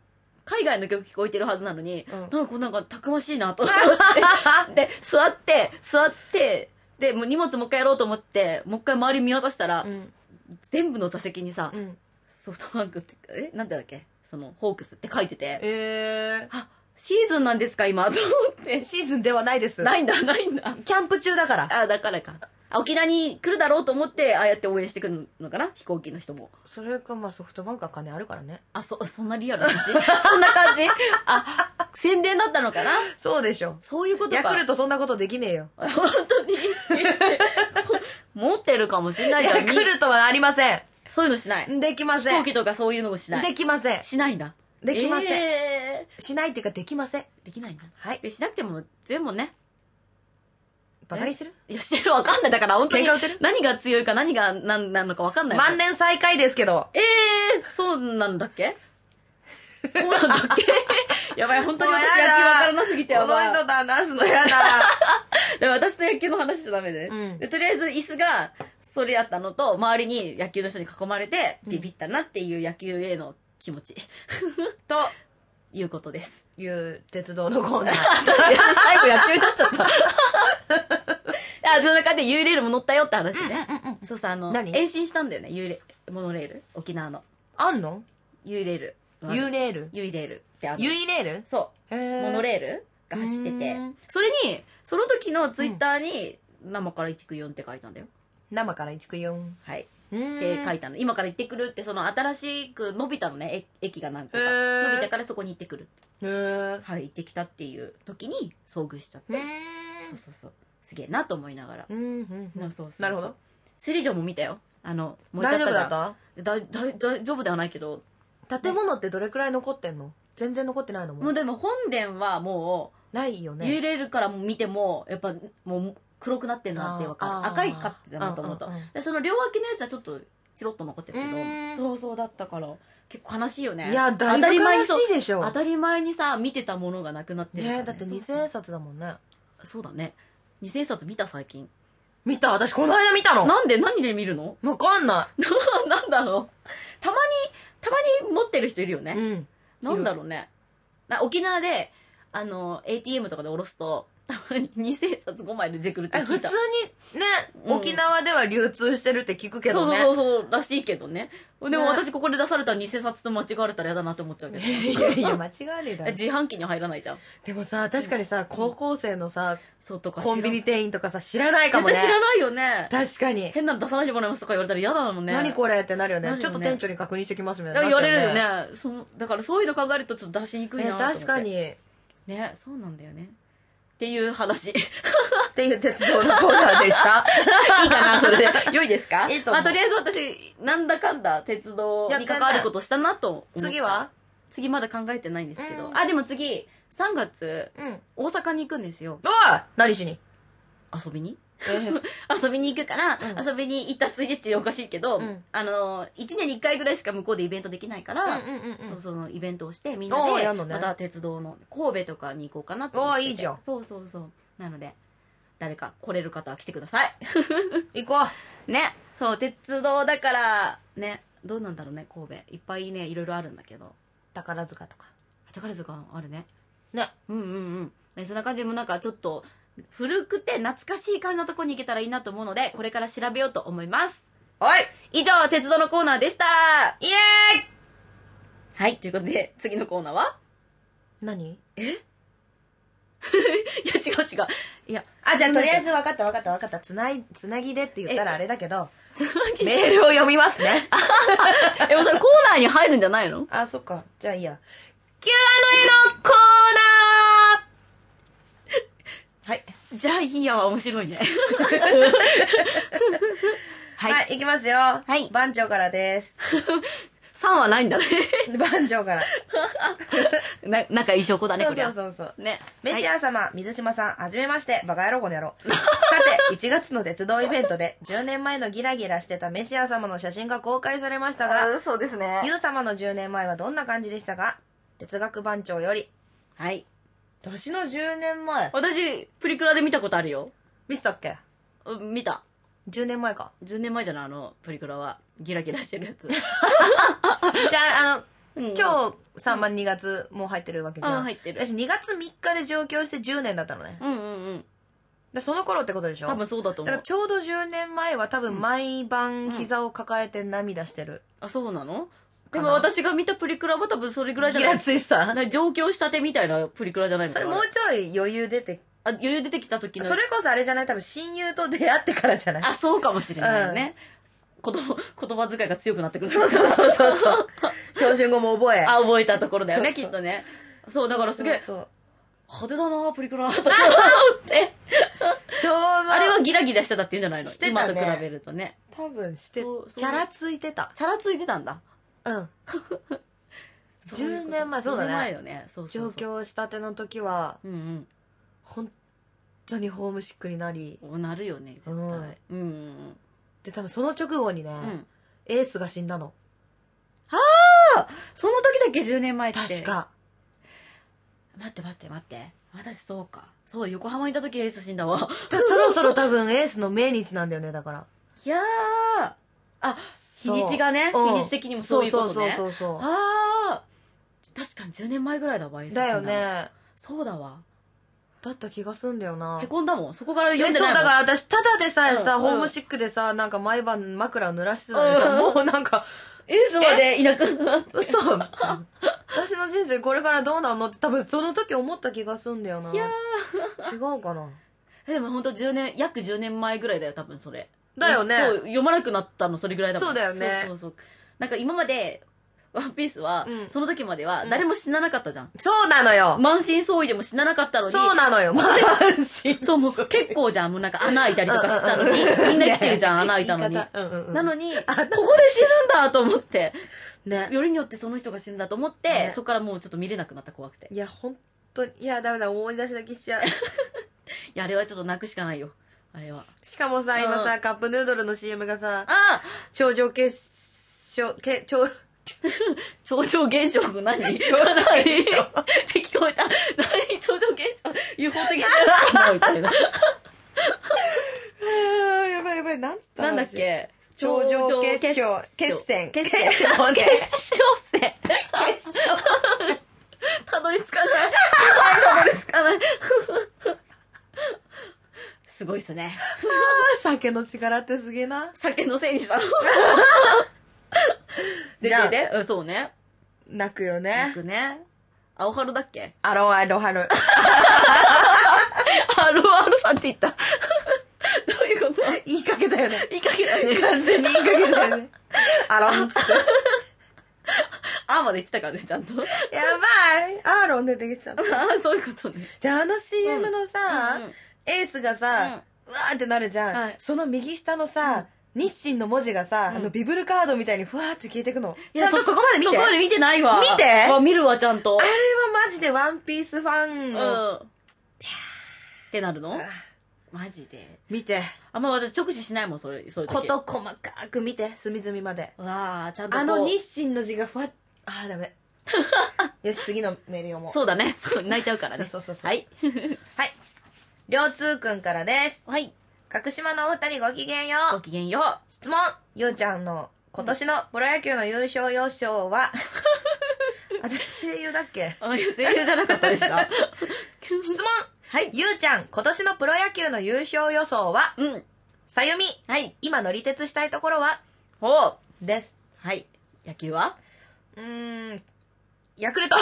海外の曲聞こえてるはずなのに、なんかたくましいなと思ってで座ってでもう荷物もう一回やろうと思ってもう一回周り見渡したら、全部の座席にさ、ソフトバンクってなんだっけ、そのホークスって書いてて、あ、シーズンなんですか今と思って。 シーズンではないです。 ないんだ。 キャンプ中だから。 あ、だからか。沖縄に来るだろうと思ってああやって応援してくるのかな、飛行機の人も。 それかまあソフトバンクは金あるからね。 あ、そんなリアルな話そんな感じ。あ、宣伝だったのかな。 そうでしょ。 そういうことか。 ヤクルトそんなことできねえよ。 本当に持ってるかもしれないじゃん。 ヤクルトはありません。 そういうのしない。 できません。 飛行機とかそういうのもしない。 できません。 しないんだ。 できません。しないっていうかできません。 できないんだ。 はい。 しなくても強いもんね。 バカにしてる？ いや、してる、わかんない。だから本当に喧嘩売ってる？ 何が強いか何が何なのかわかんない。 万年最下位ですけど。 そうなんだっけ？そうなんだっけ？やばい、本当に私野球わからなすぎてやばい。 この人と話すのやだ。 でも私と野球の話しちゃダメで。でとりあえず椅子がそれやったのと、周りに野球の人に囲まれて、ビビったなっていう野球への気持ち。と、いうことです。 いう鉄道のコーナー。 最後野球になっちゃった。あ、そんな感じで U レールも乗ったよって話ね。そうさ、延伸したんだよね、モノレール。沖縄の。 あんの？ U レール。 U レール？ U レールってある。 U レール？ そう。モノレールが走ってて。それに、その時のツイッターに、生から1区4って書いたんだよ。 生から1区4。 はい。って書いたの。今から行ってくるって、その新しく伸びたのね、駅が何個か。伸びたからそこに行ってくるって。はい、行ってきたっていう時に遭遇しちゃって。そう。すげえなと思いながら。 なるほど。 首里城も見たよ。もう大丈夫だった？ 大丈夫ではないけど。 建物ってどれくらい残ってんの？全然残ってないの？ もうでも本殿はもう、ないよね。 揺れるから見ても、やっぱもう、黒くなってるなってわかる。赤いかってたもともと。でその両脇のやつはちょっとチロッと残ってるけど、そうだったから結構悲しいよね。 いや、だいぶ悲しいでしょ。 当たり前にさ見てたものがなくなってるからね。 だって2000円札だもんね。 そうだね。2000円札見た最近。 見た？私この間見たの。 何で見るの？ わかんない。 なんだろう。たまに持ってる人いるよね。なんだろうね。沖縄でATM とかで下ろすとたまに2000冊5枚で出てくるって聞いた。 普通にね、沖縄では流通してるって聞くけどね。 そうらしいけどね。でも私ここで出された2000冊と間違われたら嫌だなって思っちゃうけど。 いや間違わねえだろ。 自販機に入らないじゃん。 でもさ、確かにさ、高校生のさ、コンビニ店員とかさ、知らないかもね。 絶対知らないよね。 確かに。 変なの出さないでもらいますとか言われたら嫌だもんね。 何これってなるよね。ちょっと店長に確認してきますみたいな。 言われるよね。だからそういうの考えるとちょっと出しにくいなと思って。 確かに。 ね、そうなんだよね。っていう話。 っていう鉄道のコーナーでした。 いいかな、それで。良いですか？ いいと思う。 とりあえず私、なんだかんだ鉄道に関わることしたなと思った。 次は？ 次まだ考えてないんですけど。でも次、3月、大阪に行くんですよ。 何しに？ 遊びに遊びに行くから、遊びに行ったついでっておかしいけど、1年に1回ぐらいしか向こうでイベントできないから、そのイベントをしてみんなでまた鉄道の神戸とかに行こうかなって思ってて。 いいじゃん。 そうなので誰か来れる方は来てください。 行こうね。そう、鉄道だからね、どうなんだろうね。神戸いっぱいね、いろいろあるんだけど、 宝塚とか。 宝塚あるね。 ね。 そんな感じでもなんかちょっと古くて懐かしい感じのとこに行けたらいいなと思うので、これから調べようと思います。以上、鉄道のコーナーでした。 イエーイ。 はい、ということで次のコーナーは何？ いや、違う。いや、 じゃあとりあえず分かったつなぎでって言ったらあれだけど、メールを読みますね。 でもそれコーナーに入るんじゃないの？ そっか。じゃあいいや。Q&A のコーナー。はい。 じゃあいいやは面白いね。 はい、いきますよ。はい。番長からです。 3はないんだね。 番長から。 仲いい証拠だね、これは。 そう。 ね。 メシア様、水島さん、はじめまして。バカ野郎この野郎。さて、1月の鉄道イベントで、10年前のギラギラしてたメシア様の写真が公開されましたが、 そうですね。 ユウ様の10年前はどんな感じでしたか？哲学番長より。 はい。 私の10年前。 私、プリクラで見たことあるよ。 見せたっけ？ 見た。 10年前か。 10年前じゃない、プリクラは。ギラギラしてるやつ。 じゃあ、 今日3番2月もう入ってるわけじゃん。 入ってる。 私2月3日で上京して10年だったのね。でその頃ってことでしょ。 多分そうだと思う。 だからちょうど10年前は多分毎晩膝を抱えて涙してる。 あ、そうなの？でも私が見たプリクラは多分それぐらいじゃない。 ギラついさ。 上京したてみたいなプリクラじゃないのかな。 それもうちょい余裕出てきた時の。 それこそあれじゃない？多分親友と出会ってからじゃない？ あ、そうかもしれないよね。言葉遣いが強くなってくる。 そう。標準語も覚えたところだよね、きっとね。そう、だからすげえ。派手だなプリクラとか思って。 ちょうど。 あれはギラギラしてたって言うんじゃないの？ してたね。 今と比べるとね。 多分して、チャラついてた。 チャラついてたんだ。 10年前、そうだね。 10年前よね。 上京したての時は、本当にホームシックになり。 なるよね、絶対。 で、多分その直後にね、エースが死んだの。 ああ、その時だっけ10年前って。 確か。 待って。私そうか。そう、横浜にいた時エース死んだわ。 そろそろ多分エースの命日なんだよね、だから。 いやー。あ、日にちがね、日にち的にもそういうことね。 そう。 ああ。確かに10年前ぐらいだわ、エース死んだ。 だよね。 そうだわ。 だった気がすんだよな。 へこんだもん。そこから読んでないもん。 そう、だから私、ただでさえさ、ホームシックでさ、なんか毎晩枕を濡らしてたのにさ、もうなんか、 エースまでいなくなって。 嘘。私の人生これからどうなんのって多分その時思った気がすんだよな。 いやー。違うかな。 でも本当約10年前ぐらいだよ、多分それ。 だよね。 そう、読まなくなったのそれぐらいだもん。 そうだよね。 そう。なんか今まで、ワンピースは、その時までは誰も死ななかったじゃん。 そうなのよ。 満身創痍でも死ななかったのに。 そうなのよ。満身。 そう、もう結構じゃん。もうなんか穴開いたりとかしたのに、みんな生きてるじゃん、穴開いたのに。なのに、ここで死ぬんだと思って、よりによってその人が死ぬんだと思って、そこからもうちょっと見れなくなった、怖くて。 いや、本当に、いや、ダメだ、思い出しだけしちゃう。いや、あれはちょっと泣くしかないよ。あれは。 しかもさ、今さ、カップヌードルの CM がさ、超常現象が何？って聞こえた。何？超常現象 UFO 的なやつかなみたいな。 やばい、なんつったなんだっけ？ 超常決戦。 たどり着かない。すごいっすね。 酒の力ってすげえな。 酒のせいにしたの。で、そうね。 泣くよね。 泣くね。青春だっけ？ アロハル。アロさんって言った。どういうこと？ 言いかけたよね。 完全に言いかけたよね。アロンっつって。 まで言ってたからね、ちゃんと。やばい。アーロン出てきちゃった。 そういうことね。 じゃあ、あの CM のさ、エースがさ、うわーってなるじゃん。その右下のさ、日清の文字がさ、ビブルカードみたいにふわーって消えてくの。ちゃんとそこまで見て。 そこまで見てないわ。 見て。 見るわ、ちゃんと。 あれはマジでワンピースファンの。 ってなるの？マジで。 見て。 あんま私直視しないもん、そういう時。 こと細かく見て、隅々まで。 わあ、ちゃんとあの日清の字がふわっ、ダメ。よし、次のメール読もう。 そうだね。泣いちゃうからね。 そう。 はい。 はい。りょうつーくんからです。 はい。 角島のお二人ごきげんよう。 ごきげんよう。 質問。ゆうちゃんの今年のプロ野球の優勝予想は、私声優だっけ？ 声優じゃなかったでした。 質問。 はい。 ゆうちゃん、今年のプロ野球の優勝予想は、さゆみ。 はい。 今乗り鉄したいところは、です。 はい。野球は？ ヤクルト。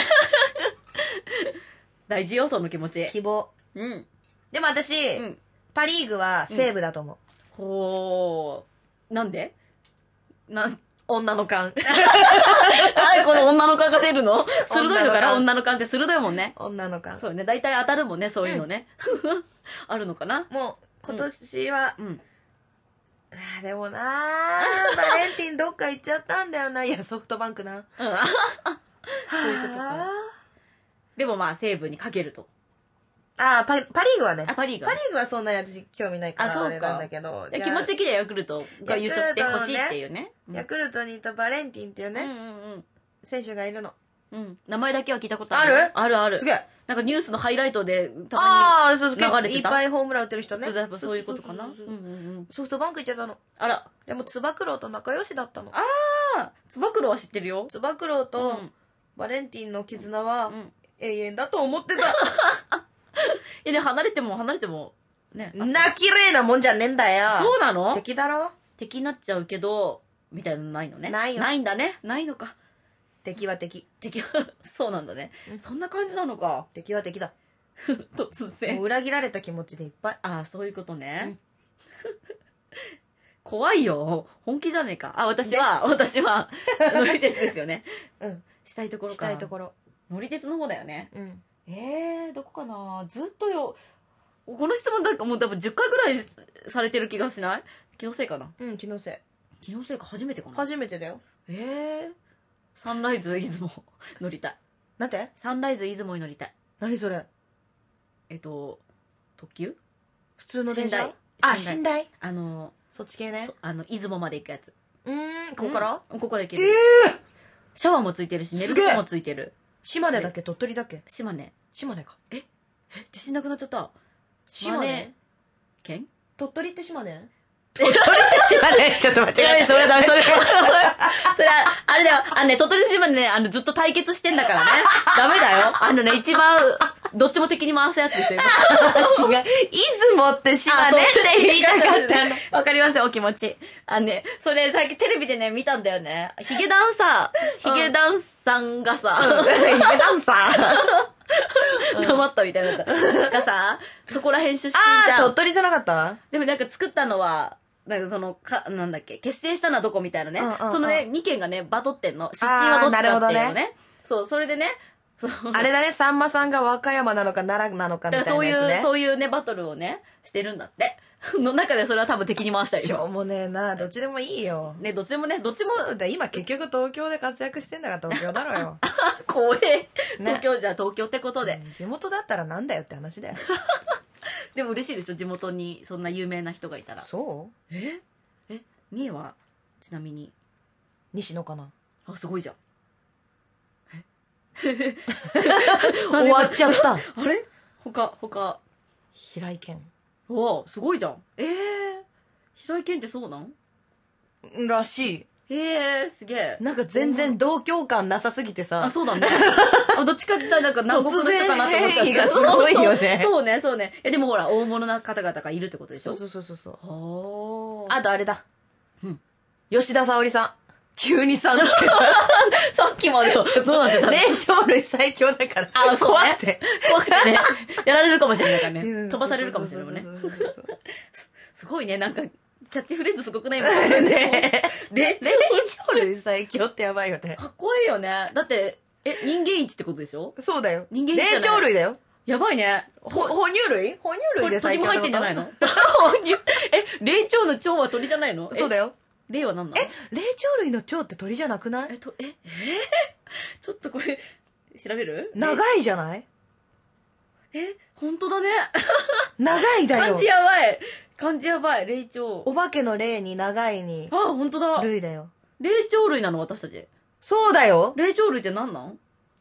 大事よ、その気持ち。 希望。でも私、パリーグは西武だと思う。 ほー。なんで？ 女の勘。 この女の勘が出るの？鋭いのかな？女の勘って鋭いもんね。 女の勘。 そうね。大体当たるもんね、そういうのね。あるのかな？ もう、今年は、でもなー、バレンティンどっか行っちゃったんだよな。いや、ソフトバンクな。 そういうことか。でもまあ、西武にかけると。 パリーグはね。 パリーグはそんなに私興味ないからあれなんだけど。 気持ち的にはヤクルトが優勝してほしいっていうね。 ヤクルトにいたバレンティンっていうね、選手がいるの。 名前だけは聞いたことある。 ある。 すげえ。 なんかニュースのハイライトでたまに流れてた。 いっぱいホームラン打ってる人ね。 そういうことかな。 ソフトバンク行っちゃったの。 あら。 でもつば九郎と仲良しだったの。 つば九郎は知ってるよ。 つば九郎とバレンティンの絆は永遠だと思ってた。 で、離れても、ね。 な、綺麗なもんじゃねえんだよ。 そうなの？ 敵だろ？ 敵になっちゃうけど、みたいなのないのね。 ないよ。 ないんだね。ないのか。 敵は敵。 敵は、そうなんだね。そんな感じなのか。 敵は敵だ。 突然。 もう裏切られた気持ちでいっぱい。 ああ、そういうことね。怖いよ。本気じゃねえか。あ、私は、乗り鉄ですよね。したいところか。 したいところ。 乗り鉄の方だよね。どこかな。ずっとよ。この質問なんかもう多分10回ぐらいされてる気がしない？気のせいかな。 気のせい。 気のせいか、初めてかな。 初めてだよ。 サンライズ出雲乗りたい。 なんて？ サンライズ出雲に乗りたい。 何それ？ 特急？ 普通の電車？寝台？そっち系ね。 出雲まで行くやつ。 ここから？ ここから行ける。シャワーもついてるし、寝るとこもついてる。 島根だっけ？鳥取だっけ？ 島根か。自信なくなっちゃった。 島根県？ 鳥取って島根？鳥取って島根？ちょっと待って。 それはダメ。それは、あれだよ。鳥取と島根ね、ずっと対決してんだからね。ダメだよ。一番、どっちも敵に回すやつですよ。 違う。出雲って島根って言いたかったの。 わかりますよ、お気持ち。それ、さっきテレビでね、見たんだよね。ヒゲダンサーがさ、 ヒゲダンサー黙ったみたいながさ、そこら編集してんじゃん。 鳥取じゃなかった？ でもなんか作ったのは、なんだっけ、結成したのはどこみたいなね。そのね、2件がね、バトってんの。出身はどっちかっていうのね。そう、それでね、 あれだね、さんまさんが和歌山なのか奈良なのかみたいなやつね。 そういうね、バトルをね、してるんだって。の中でそれは多分敵に回したいでしょ。 しょうもねえな、どっちでもいいよ。 ね、どっちも。 そうだ、今結局東京で活躍してんだから東京だろよ。 怖え。東京じゃ東京ってことで。 地元だったらなんだよって話だよ。 でも嬉しいでしょ、地元にそんな有名な人がいたら。 そう？ 三重はちなみに西野かな。 あ、すごいじゃん。 終わっちゃった。 あれ？他。 平井堅。 おすごいじゃん。平井堅ってそうなんらしい。 すげえ。 なんか全然同郷感なさすぎてさ。 あ、そうだね。どっちかって言ったらなんか南国の人かなって思っちゃう。 突然変異がすごいよね。 そうね。でもほら、大物な方々がいるってことでしょ？ そう。 あとあれだ。吉田沙保里さん。急にさんつけた。 さっきまでどうなってたの？ 霊長類最強だから。 あ、そうね。 怖くてね。 やられるかもしれないからね。飛ばされるかもしれないね。すごいね、なんか、キャッチフレーズすごくないもんね。霊長類最強ってやばいよね。 かっこいいよね。だって、人間一ってことでしょ？ そうだよ。 人間一霊長類だよ。 やばいね。 哺乳類で最強鳥も入ってんじゃないの？霊長の長は鳥じゃないの？ そうだよ。 霊は何なの？ 霊長類の長って鳥じゃなくない？ ちょっとこれ、調べる？ 長いじゃない？ 本当だね。 長いだよ。 漢字やばい。霊長。 お化けの霊に長いに。 あ、本当だ。 類だよ。 霊長類なの私たち。 そうだよ。 霊長類って何なん？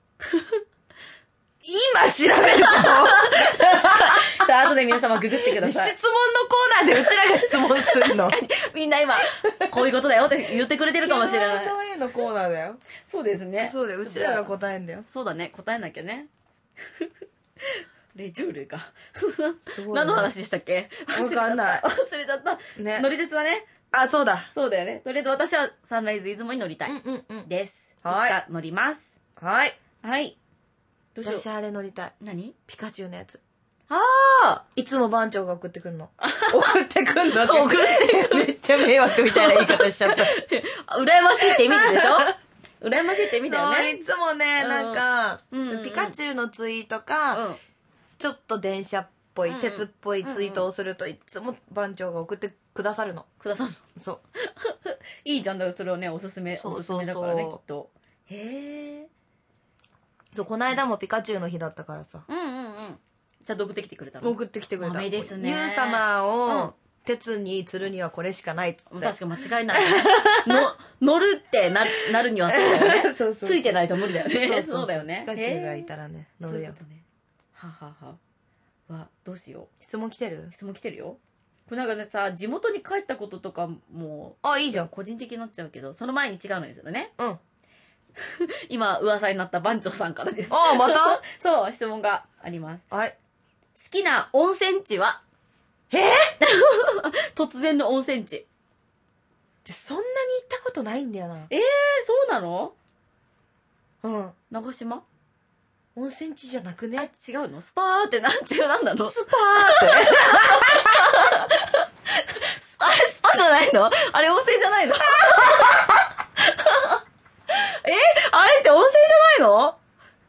今調べることさあ、後で皆様ググってください。 質問のコーナーでうちらが質問するの。 確かに。みんな今、こういうことだよって言ってくれてるかもしれない。 Q&A のコーナーだよ。 そうですね。 そうだよ。うちらが答えんだよ。 そうだね。答えなきゃね。霊長類か。何の話でしたっけ？ わかんない。 忘れちゃった。 ね。 乗り鉄だね。 あ、そうだ。 そうだよね。とりあえず私はサンライズ出雲に乗りたい。です。 はい。 乗ります。 はい。 はい。どうしよう。 私あれ乗りたい。 何？ ピカチュウのやつ。 ああ！ いつも番長が送ってくんの。送ってくんのって。めっちゃ迷惑みたいな言い方しちゃった。 羨ましいって意味でしょ？羨ましいって意味だよね。 いつもね、なんか、ピカチュウのツイートか、ちょっと電車っぽい、鉄っぽいツイートをするといつも番長が送ってくださるの。そう。 いいじゃんだよ、それをね、おすすめだからね、きっと。へえ。 そう、この間もピカチュウの日だったからさ。 じゃあ送ってきてくれたの？ 送ってきてくれた。 豆ですね。 ユウ様を鉄に釣るにはこれしかないっつって。 確か間違いない。乗るってなるにはそうだよね。ついてないと無理だよね。そうだよね。 ピカチュウがいたらね、乗るよ。 は。どうしよう。 質問来てるよ。 なんかねさ、地元に帰ったこととかも、 あ、いいじゃん。 個人的になっちゃうけど、その前に違うのですよね。 うん。 今、噂になった番長さんからです。 ああ、またそう、質問があります。 はい。 好きな温泉地は？突然の温泉地。 そんなに行ったことないんだよな。 そうなの？ うん。 長島？ 温泉地じゃなくね？ 違うの？スパーってなんなの？ スパーってスパじゃないの？あれ温泉じゃないの？あれって温泉じゃないの？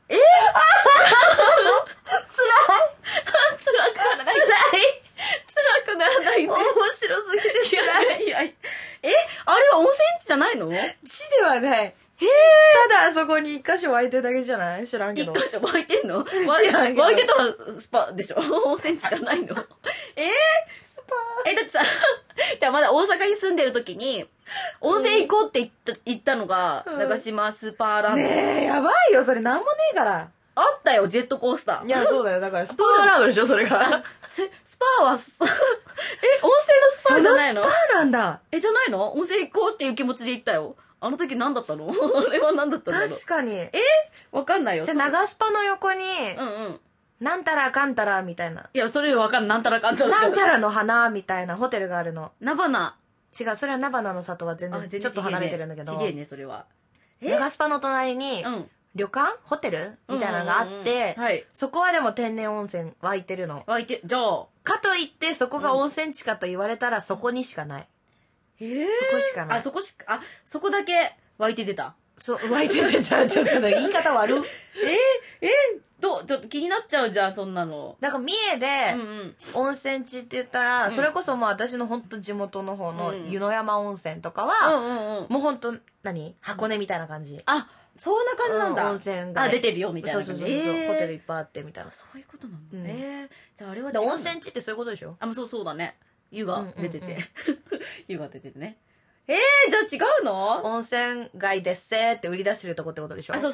辛くならないね。 面白すぎて辛い。 いや、あれは温泉地じゃないの？ 地ではない。ただあそこに一箇所湧いてるだけじゃない？知らんけど。 一箇所湧いてんの？ 知らんけど。 湧いてたらスパでしょ？温泉地じゃないの？スパだってさ、じゃあまだ大阪に住んでる時に、温泉行こうって言ったのが、長島スーパーランド。 ねえ、やばいよ、それなんもねえから。 あったよ、ジェットコースター。 いや、そうだよ。だからスパーランドでしょ、それが。 スパーは、温泉のスパーじゃないの？ スパーなんだ。 じゃないの？温泉行こうっていう気持ちで行ったよ。あの時何だったの？あれは何だったんだろう？ 確かに。 わかんないよ。 じゃあ、長スパの横に、 うん。 なんたらかんたらみたいな。 いや、それわかんない。なんたらかんたら。 なんたらの花みたいなホテルがあるの。 菜花。 違う、それは菜花の里は全然ちょっと離れてるんだけど。 ちげえね、それは。 長スパの隣に、旅館ホテルみたいなのがあって、そこはでも天然温泉湧いてるの。 じゃあ。 かといって、そこが温泉地かと言われたら、そこにしかない。そこしかない。 そこだけ湧いて出た。 そう、湧いて出た。ちょっと言い方悪っ。 ちょっと気になっちゃうじゃん、そんなの。 だから三重で、温泉地って言ったら、それこそもう私の本当地元の方の湯の山温泉とかは、もう本当箱根みたいな感じ。 あ、そんな感じなんだ。 温泉が。 出てるよ、みたいな感じ。 そう。ホテルいっぱいあってみたいな。 そういうことなんだ。じゃああれは温泉地ってそういうことでしょ？ そうだね。湯が出てて。湯が出ててね。じゃあ違うの？ 温泉街ですせーって売り出してるとこってことでしょ？ そう。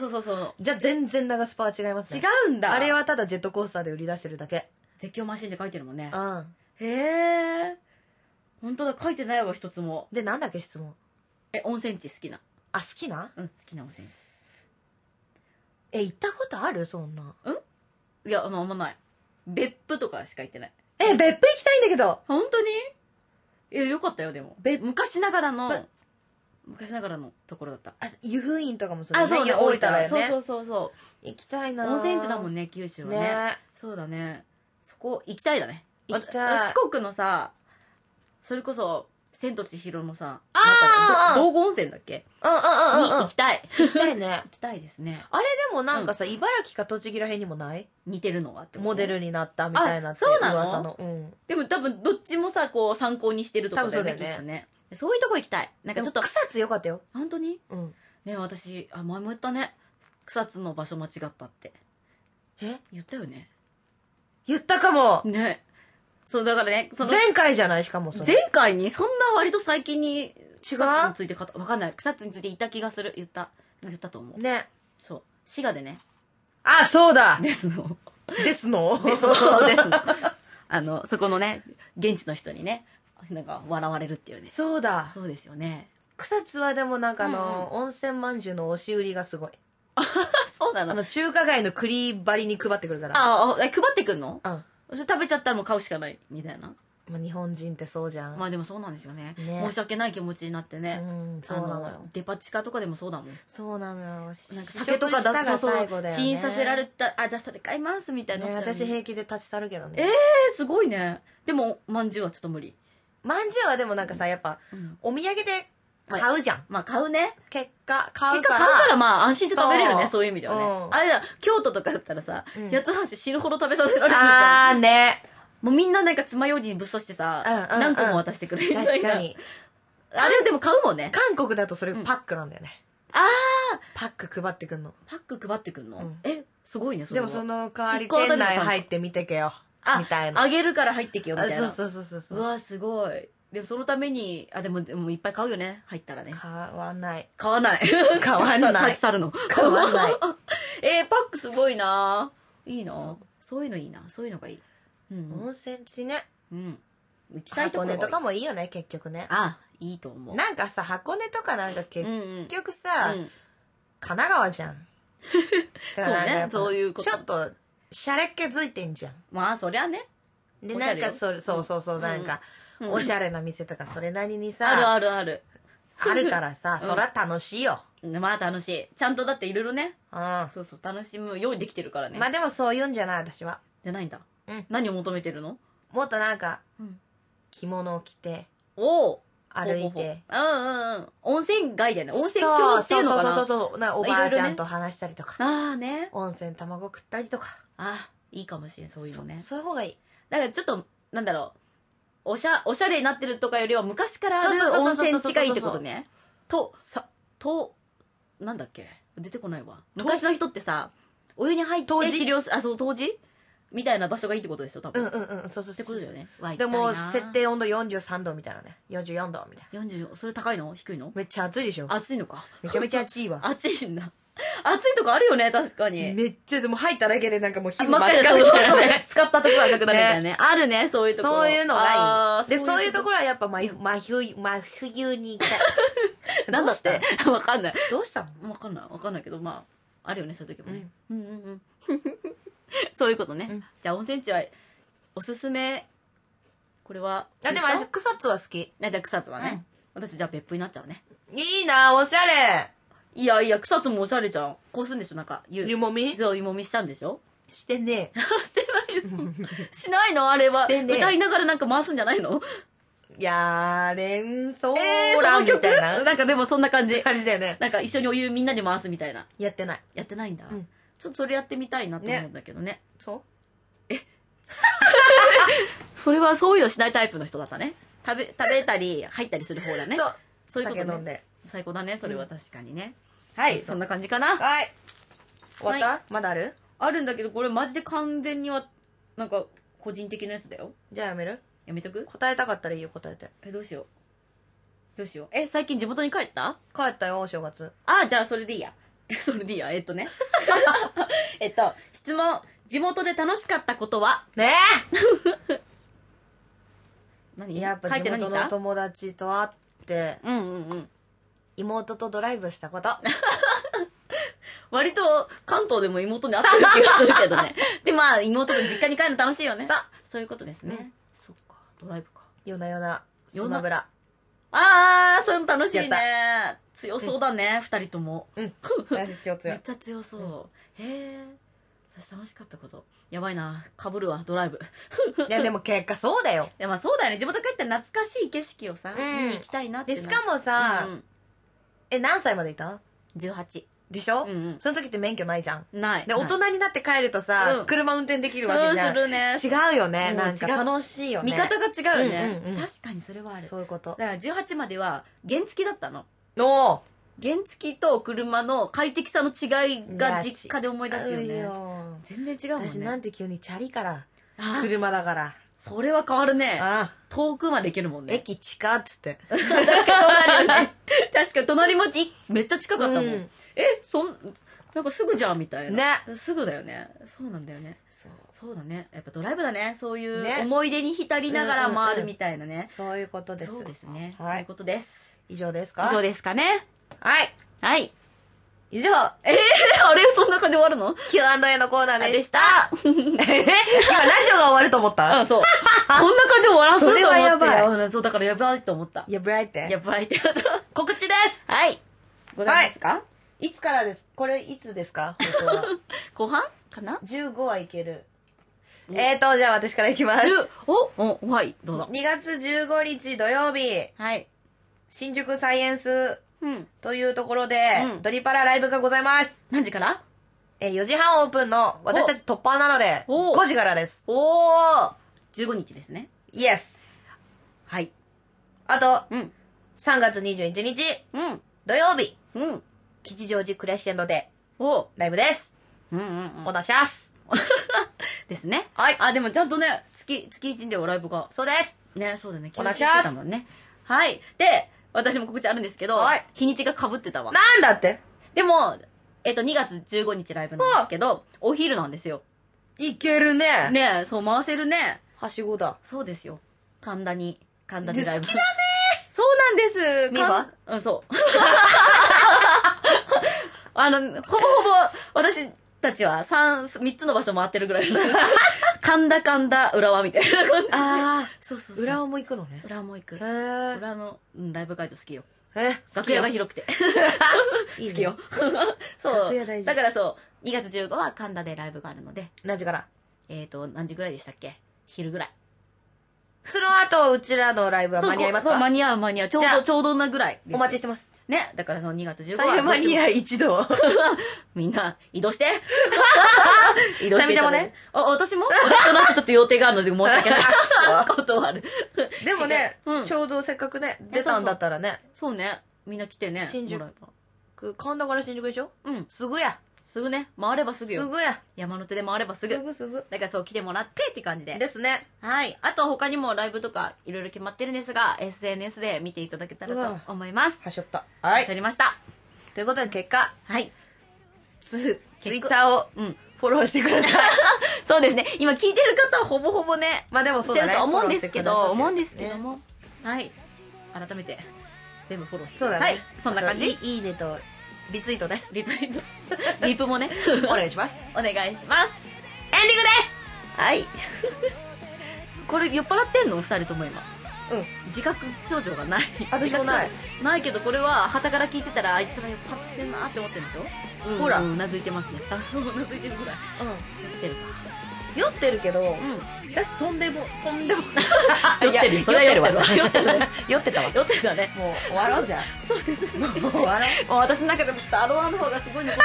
じゃあ全然長スパは違いますね。 違うんだ。 あれはただジェットコースターで売り出してるだけ。 絶叫マシンで書いてるもんね。 へえ。本当だ、書いてないわ、一つも。 で、なんだっけ質問。 温泉地好きな。 好きな？ 好きな温泉。 行ったことある？そんな。 いや、あんまない。別府とかしか行ってない。 別府行きたいんだけど。 本当に？よかったよ、でも。昔ながらのところだった。 湯布院とかもそうだね。 そうね、大分だよね。そう。 行きたいな。 温泉地だもんね、九州はね。そうだね。そこ、行きたいだね。 行きたい。 四国のさ、それこそ、千と千尋のさ、道後温泉だっけ？に行きたい。 行きたいね。 行きたいですね。 あれでもなんかさ、茨城か栃木らへんにもない？ 似てるのはってこと？ モデルになったみたいなってそうなの？ 噂の。 でも多分どっちもさ、こう参考にしてるとかだよね、きっとね。そういうとこ行きたい。なんかちょっと。 草津よかったよ。 本当に？ね、私、前も言ったね。草津の場所間違ったって。言ったよね。 言ったかも。 ね。そう、だからね、 前回じゃない？しかもそれ。 前回にそんな割と最近に草津についてわかんない。草津について言った気がする。言ったと思う。 ね。 そう。滋賀でね。 そうだですの。 ですの。 そこのね、現地の人にね、なんか笑われるっていうね。 そうだ。 そうですよね。 草津はでもなんか温泉まんじゅうの押し売りがすごい。 そうなの？ 中華街の栗張りに配ってくるから。 配ってくるの？それ食べちゃったらもう買うしかないみたいな。 日本人ってそうじゃん。 でもそうなんですよね。申し訳ない気持ちになってね。 そうなのよ。 デパ地下とかでもそうだもん。 そうなのよ。 なんか酒とか出すと試飲させられた、じゃあそれ買いますみたいな。 私平気で立ち去るけどね。 すごいね。でもまんじゅうはちょっと無理。 まんじゅうはでもなんかさ、やっぱお土産で買うじゃん。 買うね。 結果買うから安心して食べれるね、そういう意味ではね。あれだ、京都とかだったらさ、八つ橋死ぬほど食べさせられるじゃん。 ね。 もうみんななんか爪楊枝にぶっ刺してさ、何個も渡してくれるみたいな。確かに。あれでも買うもんね。 韓国だとそれパックなんだよね。パック配ってくんの。 パック配ってくんの？すごいね、 でもその代わり店内入って見てけよ。みたいな。 あげるから入ってけよみたいな。 そう。 うわ、すごい。でもそのために、でもいっぱい買うよね、入ったらね。 買わない。 買わない。 立ち去るの。 買わない。 パックすごいな。いいな。そういうのいいな。そういうのがいい。 温泉地ね。 行きたいところ箱根とかもいいよね、結局ね。 あ、いいと思う。 なんかさ、箱根とかなんか結局さ、 うん神奈川じゃん。だからなんかやっぱそういうことちょっと、シャレっ気づいてんじゃん。 まあ、そりゃね。 で、なんかそう、なんか、おしゃれな店とかそれなりにさ、 ある。 あるからさ、そら楽しいよ。 まあ楽しい。ちゃんとだっていろいろね。 うん。まそうそう、楽しむ用意できてるからね。 あでもそういうんじゃない、私は。 じゃないんだ。 うん何を求めてるの？ もっとなんかうん、 着物を着て、 おお。 歩いて。 温泉街だよね。温泉郷っていうのかな。 そう。なんかおばあちゃんと話したりとか。 ああね。 温泉卵食ったりとか。 あ、いいかもしれん、そういうのね。 そういう方がいい。 だからちょっと、なんだろう。おしゃれになってるとかよりは昔からあるそう温泉地がいいってことね。なんだっけ出てこないわ。昔の人ってさ、お湯に入って治療する、そう、湯治みたいな場所がいいってことですよ、多分。 そう。 ってことだよね。 でも、設定温度43度みたいなね。44度みたいな。 40、それ高いの低いの？ めっちゃ暑いでしょ。 暑いのか。 めちゃめちゃ暑いわ。 暑いんだ。暑いとこあるよね、確かに。 めっちゃ、でも入っただけでなんかもう皮膚真っ赤で真っ赤みたいなね。 使ったところがなくなるみたいなね。あるね、そういうところ。 そういうのがいい。で、 そうそういうところはやっぱ真冬に行きたい。 なんだってわかんない。 どうしたの？ わかんないけど、まあ、あるよね、そういう時もね。そういうことね。じゃあ、温泉地は、おすすめ、これは。 でも私、草津は好き。 じゃあ、草津はね。私、じゃあ、別府になっちゃうね。 いいな、おしゃれ。 いや、草津もおしゃれじゃん。こうすんでしょ、なんか。 湯もみ？ そう、湯もみしたんでしょ？ してねえ。 してないの？しないのあれは。 してねえ。 歌いながらなんか回すんじゃないの？ やれんそうらんみたいな。 なんかでもそんな感じ。 感じだよね。 なんか一緒にお湯みんなで回すみたいな。 やってない。 やってないんだ。ちょっとそれやってみたいなと思うんだけどね。 そう？ それはそういうのしないタイプの人だったね。食べたり入ったりする方だね。そういうことね。 酒飲んで。 最高だね、それは確かにね。 はい。 そんな感じかな。 はい。終わった？まだある？ あるんだけど、これマジで完全には、なんか、個人的なやつだよ。 じゃあやめる？ やめとく？ 答えたかったらいいよ、答えて。 どうしよう。最近地元に帰った？ 帰ったよ、お正月。 じゃあそれでいいや。それでいいや。質問。地元で楽しかったことは？ ねえ何？ やっぱ地元の友達と会って、妹とドライブしたこと。 割と関東でも妹に会ってる気がするけどね。で、まあ妹と実家に帰るの楽しいよね。そういうことですね。そっか、ドライブか。 夜な夜な、スマブラ。 そういうの楽しいね。強そうだね、二人とも。 めっちゃ強そう。へえ。私楽しかったこと。やばいな。被るわ、ドライブ。 いや、でも結果そうだよ。 いや、まあそうだよね。地元帰ったら懐かしい景色をさ、見に行きたいなって。 で、しかもさ、何歳までいた？ 18。 でしょ？その時って免許ないじゃん。 ない。 で、大人になって帰るとさ、車運転できるわけじゃん。 するね。 違うよね。なんか楽しいよね。 見方が違うよね。確かにそれはある。 そういうこと。 だから18までは原付だったの。原付と車の快適さの違いが実家で思い出すよね。全然違うもんね。 私なんて急にチャリから車だから。 それは変わるね。遠くまで行けるもんね。 駅近っつって。 確かにそうなるよね。確かに隣町めっちゃ近かったもん。なんかすぐじゃんみたいな。ね。すぐだよね。そうなんだよね。そうだね。やっぱドライブだね。そういう思い出に浸りながら回るみたいなね。 そういうことです。 そうですね。そういうことです。 以上ですか？ 以上ですかね。 はい。 はい。 以上。 あれそんな感じで終わるの？ Q&A のコーナーでした。今ラジオが終わると思った？ そう。こんな感じで終わらすと思って。それはやばい。そう、だからやばいと思った。 やばいって。告知です。 はい。ございますか？ いつからです？これいつですか？ 後半かな？ 15はいける。じゃあ私からいきます。 はい、どうぞ。 2月15日土曜日。 はい。 新宿サイエンスというところで、ドリパラライブがございます。 何時から？ 4時半オープンの私たち突破なので、5時からです。 15日ですね。 イエス。 はい。 あと、3月21日、土曜日、吉祥寺クレッシェンドで、ライブです。お願いします。 ですね。 はい。 でもちゃんとね、月1ではライブが。 そうです。 ね、そうだね。 お願いします。 はい。で、私も告知あるんですけど、日にちが被ってたわ。 なんだって？ でも、2月15日ライブなんですけど、お昼なんですよ。 いけるね。 ねそう、回せるね。 はしごだ。 そうですよ。 神田でライブ。 好きだね。 そうなんです。 見ば？ うん、そう。ほぼほぼ、私たちは3つの場所回ってるぐらいなんです神田、浦和みたいな感じで。 ああ、 そう。 浦和も行くのね。 浦和も行く。 浦和の、ライブ会場好きよ。 楽屋が広くて。好きよ。そう。だからそう、2月15は神田でライブがあるので。 何時から？ 何時ぐらいでしたっけ？昼ぐらい。 その後、うちらのライブは間に合いますか？ そう、間に合う。ちょうどなぐらい。 お待ちしてます。 ね。だからその2月15日は。 サイマニア一同。 みんな、移動して。 移動して。さみちゃんもね。 私も私となんかちょっと予定があるので申し訳ない。断る。 でもね、ちょうどせっかくね、出たんだったらね。 そうね。みんな来てね。 新宿。神田から新宿でしょ？うん。すぐや。 すぐね。回ればすぐよ。 すぐや。 山手で回ればすぐ。 すぐ。 だからそう来てもらってって感じで。 ですね。 はい。あと他にもライブとかいろいろ決まってるんですが、SNS で見ていただけたらと思います。 はしょった。はい。 はしょりました。 ということで結果。 はい。 ツイッターをフォローしてください。 そうですね。今聞いてる方はほぼほぼね。 まあでもそうだね。 と思うんですけども。はい。改めて全部フォローしてください。そんな感じ。 いいねと。リツイートね。 リプもね。 お願いします。 お願いします。 エンディングですはい。これ酔っ払ってんの？2人とも今。 うん。 自覚症状がない。 私もない。 ないけど、これは傍から聞いてたらあいつら酔っ払ってんなって思ってるでしょ？ ほら。 うなずいてますね。うなずいてるぐらい。酔ってるか。 酔ってるけど、私そんでも酔ってる。それは酔ってるわ。 酔ってたわ。酔ってたね。もう終わろうじゃん。 そうですね。 もう終わろう。 もう私の中でもちょっとアロアの方がすごい残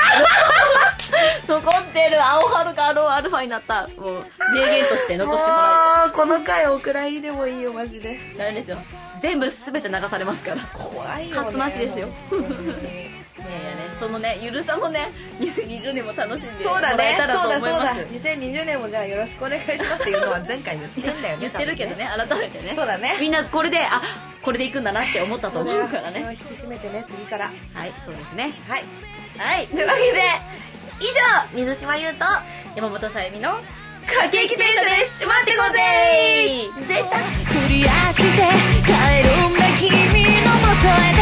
ってる。青春かアロアルファになった。もう名言として残してもらう。この回お蔵入りでもいいよマジで。 ダメですよ。全部すべて流されますから。 怖いよね。 カットなしですよ。そのね、ゆるさもね、2020年も楽しんでもらえたらと思います。 2020年もじゃあよろしくお願いしますっていうのは前回言ってんだよね。 言ってるけどね、改めてね。 そうだね。 みんなこれで、これでいくんだなって思ったと思うからね。 引き締めてね、次から。 はい、そうですね。 はい。 はい。 というわけで、以上、水島優と山本さゆみの駆け引きデートでしまってこぜーでした。 クリアして帰るんだ君の元へ